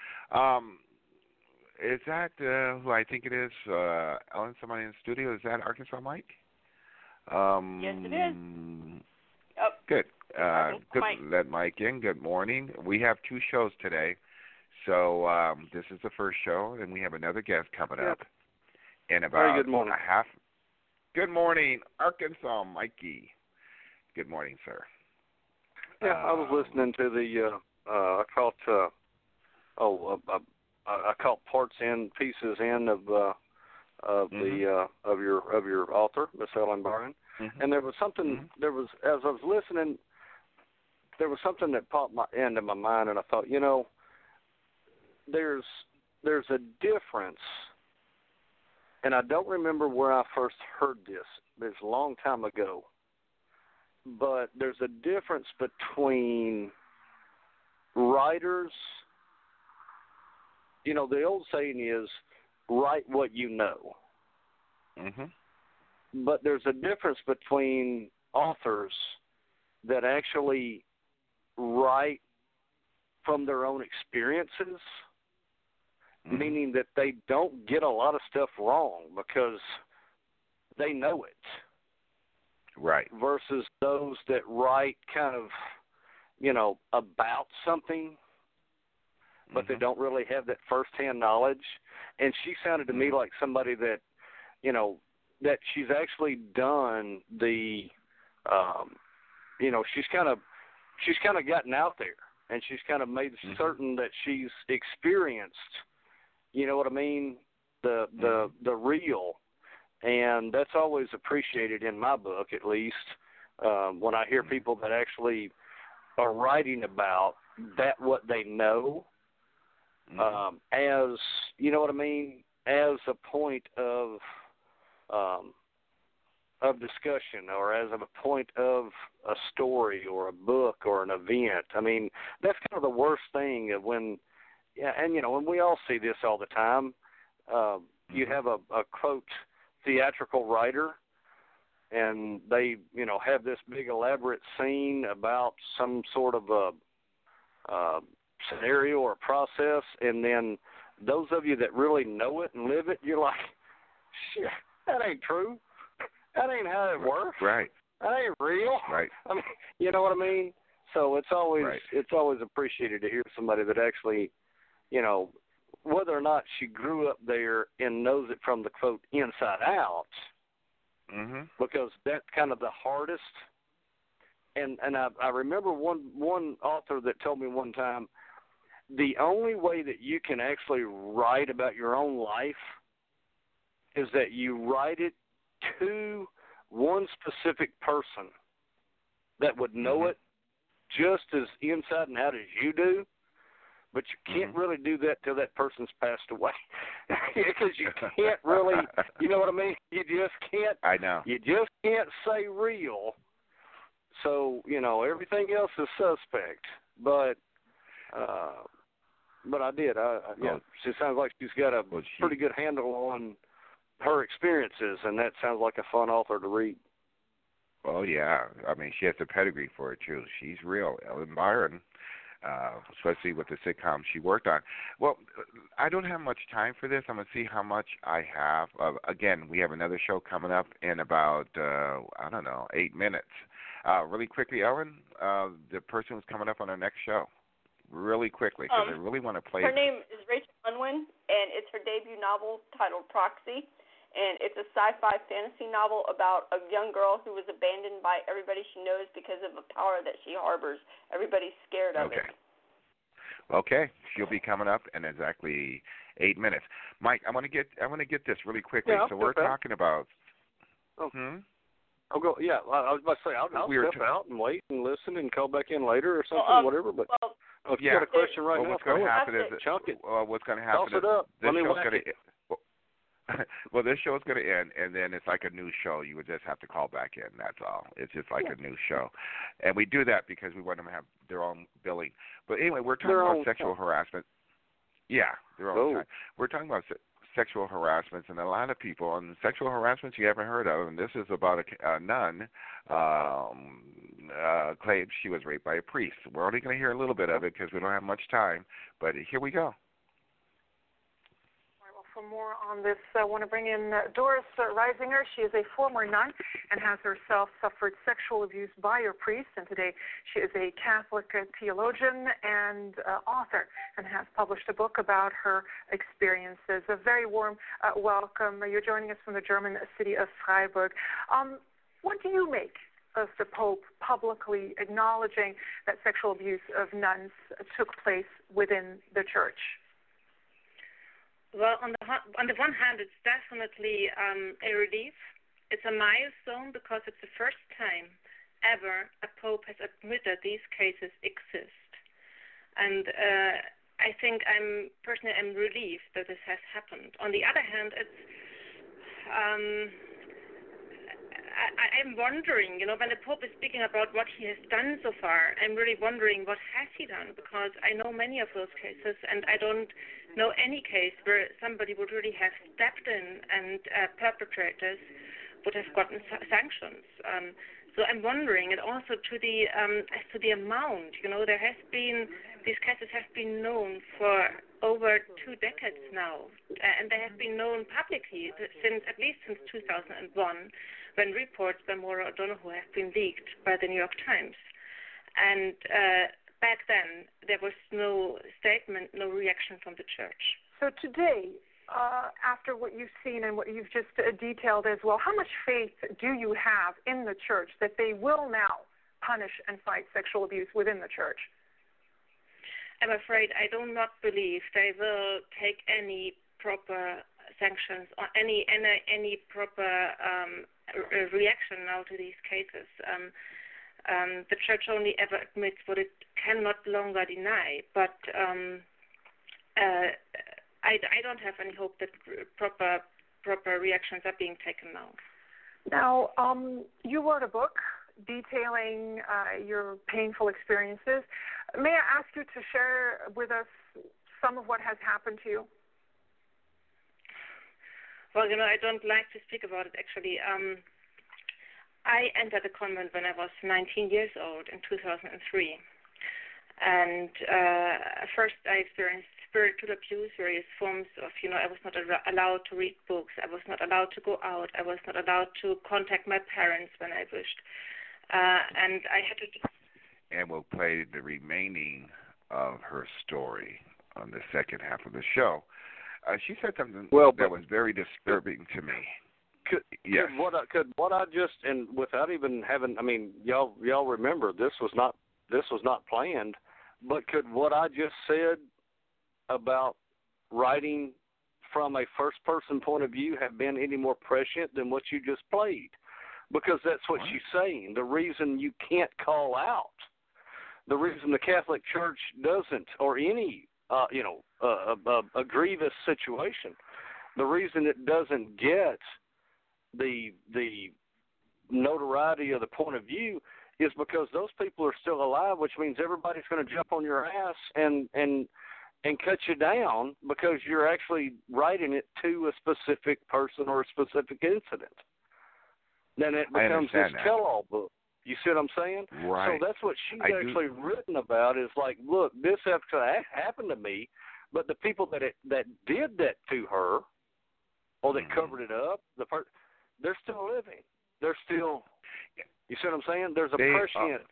Is that who I think it is? Ellen, somebody in the studio? Is that Arkansas Mike? Yes, it is. Yep. Good. Good. Mike. Let Mike in. Good morning. We have 2 shows today. So this is the first show, and we have another guest coming up in about good morning. a half. Good morning, Arkansas Mikey. Good morning, sir. Yeah, I was listening to the. I caught parts in, pieces in of your author, Miss Ellen Byron, and there was something. There was, as I was listening, there was something that popped into my mind, and I thought, you know, there's a difference, and I don't remember where I first heard this. It's a long time ago. But there's a difference between writers. You know, the old saying is, write what you know. But there's a difference between authors that actually write from their own experiences, meaning that they don't get a lot of stuff wrong because they know it. Right. Versus those that write kind of, you know, about something, but they don't really have that firsthand knowledge. And she sounded to me like somebody that, you know, that she's actually done the, you know, she's kind of gotten out there, and she's kind of made certain that she's experienced, you know what I mean, the real. And that's always appreciated in my book, at least, when I hear people that actually are writing about that, what they know, as, you know what I mean, as a point of of discussion or as of a point of a story or a book or an event. I mean, that's kind of the worst thing of when, and and we all see this all the time. You have a quote theatrical writer, and they have this big elaborate scene about some sort of a scenario or process, and then those of you that really know it and live it, you're like, shit, that ain't true. That ain't how it works. Right. That ain't real. Right. I mean, you know what I mean? So it's always appreciated to hear somebody that actually, whether or not she grew up there and knows it from the quote inside out, because that's kind of the hardest. And I remember one author that told me one time, the only way that you can actually write about your own life is that you write it to one specific person that would know it just as inside and out as you do, but you can't really do that till that person's passed away, because you can't really, you know what I mean? You just can't. I know. You just can't say real. So everything else is suspect. But I did. She sounds like she's got a pretty good handle on her experiences, and that sounds like a fun author to read. Oh, yeah. I mean, she has the pedigree for it, too. She's real. Ellen Byron, especially with the sitcom she worked on. Well, I don't have much time for this. I'm going to see how much I have. Again, we have another show coming up in about, 8 minutes. Really quickly, Ellen, the person who's coming up on our next show. Really quickly, because I really want to play. Her name is Rachel Unwin, and it's her debut novel titled Proxy. And it's a sci-fi fantasy novel about a young girl who was abandoned by everybody she knows because of a power that she harbors. Everybody's scared of it. Okay, she'll be coming up in exactly 8 minutes. Mike, I want to get this really quickly. Yeah, so we're talking about. I'll go. Yeah, I was about to say I'll step out and wait and listen and call back in later or something, whatever. But if you got a question right now, what's going to happen is chunk it. What's going to happen is this show's going to. Well, this show is going to end, and then it's like a new show. You would just have to call back in. That's all. It's just like a new show, and we do that because we want them to have their own billing. But anyway, we're talking about sexual harassment. Yeah, their own time. We're talking about sexual harassments, and a lot of people, and sexual harassments you haven't heard of, and this is about a nun claims she was raped by a priest. We're only going to hear a little bit of it because we don't have much time, but here we go. For more on this, I want to bring in Doris Reisinger. She is a former nun and has herself suffered sexual abuse by a priest, and today she is a Catholic theologian and author and has published a book about her experiences. A very warm welcome. You're joining us from the German city of Freiburg. What do you make of the Pope publicly acknowledging that sexual abuse of nuns took place within the Church? Well, on the one hand, it's definitely a relief. It's a milestone because it's the first time ever a pope has admitted these cases exist. And I think I'm relieved that this has happened. On the other hand, it's I'm wondering, when the Pope is speaking about what he has done so far, I'm really wondering what has he done, because I know many of those cases, and I don't know any case where somebody would really have stepped in and perpetrators would have gotten sanctions. So I'm wondering, and also to the as to the amount, there has been, these cases have been known for over 2 decades now, and they have been known publicly at least since 2001, when reports by Maura O'Donoghue have been leaked by the New York Times. And back then, there was no statement, no reaction from the Church. So today, after what you've seen and what you've just detailed as well, how much faith do you have in the Church that they will now punish and fight sexual abuse within the Church? I'm afraid I do not believe they will take any proper sanctions or any proper reaction now to these cases. The Church only ever admits what it cannot longer deny, but I don't have any hope that proper reactions are being taken now. Now, you wrote a book detailing your painful experiences. May I ask you to share with us some of what has happened to you? Well, I don't like to speak about it, actually. I entered the convent when I was 19 years old in 2003. And first I experienced spiritual abuse, various forms of, I was not allowed to read books. I was not allowed to go out. I was not allowed to contact my parents when I wished. And I had to... And we'll play the remaining of her story on the second half of the show. She said something that was very disturbing to me. Could what I just, and without even having, y'all remember this was not planned, but could what I just said about writing from a first-person point of view have been any more prescient than what you just played? Because that's what she's saying. The reason you can't call out, the reason the Catholic Church doesn't, or any, a grievous situation, the reason it doesn't get the notoriety of the point of view is because those people are still alive, which means everybody's going to jump on your ass and cut you down because you're actually writing it to a specific person or a specific incident. Then it becomes this tell-all book. You see what I'm saying? Right. So that's what she's actually written about is like, look, this happened to me, but the people that did that to her or that covered it up, they're still living. They're still, you see what I'm saying? There's a prescient,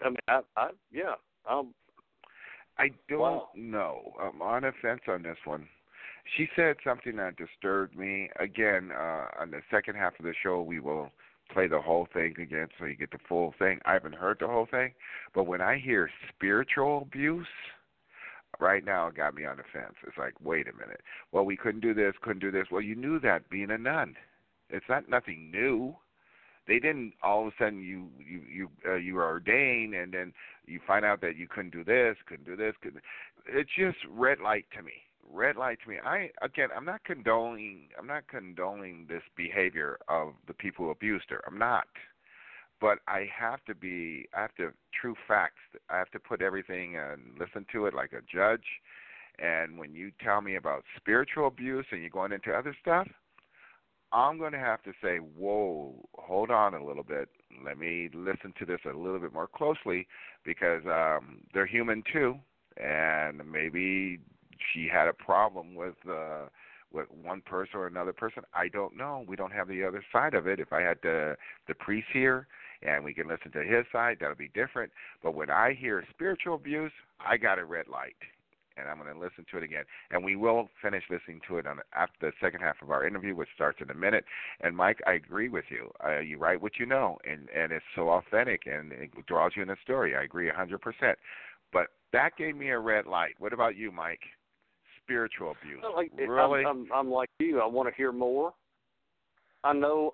I don't know. I'm on a fence on this one. She said something that disturbed me. Again, on the second half of the show, we will play the whole thing again so you get the full thing. I haven't heard the whole thing, but when I hear spiritual abuse, right now it got me on the fence. It's like, wait a minute. Well, we couldn't do this. Well, you knew that being a nun. It's not nothing new. They didn't all of a sudden you were ordained and then you find out that you couldn't do this. It's just red light to me. I'm not condoning this behavior of the people who abused her. I'm not. But I have to true facts. I have to put everything and listen to it like a judge. And when you tell me about spiritual abuse and you're going into other stuff, I'm going to have to say, whoa, hold on a little bit. Let me listen to this a little bit more closely because they're human too. And maybe she had a problem with one person or another person. I don't know. We don't have the other side of it. If I had the priest here and we can listen to his side, that'll be different. But when I hear spiritual abuse, I got a red light, and I'm going to listen to it again. And we will finish listening to it after the second half of our interview, which starts in a minute. And, Mike, I agree with you. You write what you know, and it's so authentic, and it draws you in the story. I agree 100%. But that gave me a red light. What about you, Mike? Spiritual abuse. Really? I'm like you. I want to hear more. I know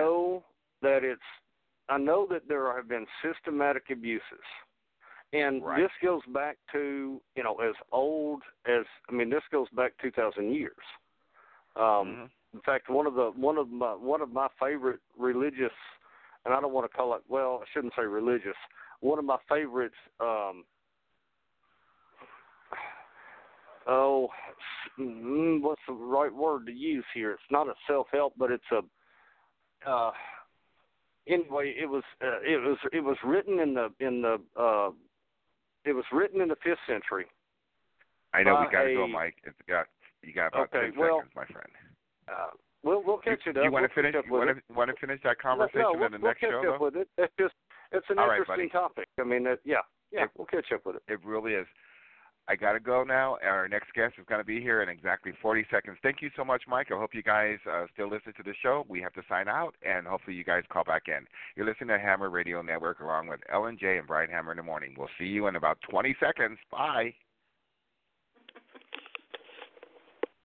that there have been systematic abuses, and this goes back to as old as this goes back 2,000 years. In fact, one of my favorite religious, and I don't want to call it. Well, I shouldn't say religious. One of my favorites. What's the right word to use here? It's not a self-help, but it's a. Anyway, it was written in the 5th century. I know we got to go, Mike. You got about 10 seconds, my friend. We'll catch it up. You want to finish? Want to finish that conversation in the next show? We'll catch up with it. It's an interesting topic. We'll catch up with it. It really is. I got to go now. Our next guest is going to be here in exactly 40 seconds. Thank you so much, Mike. I hope you guys still listen to the show. We have to sign out, and hopefully you guys call back in. You're listening to Hammer Radio Network along with Ellen J. and Brian Hammer in the morning. We'll see you in about 20 seconds. Bye.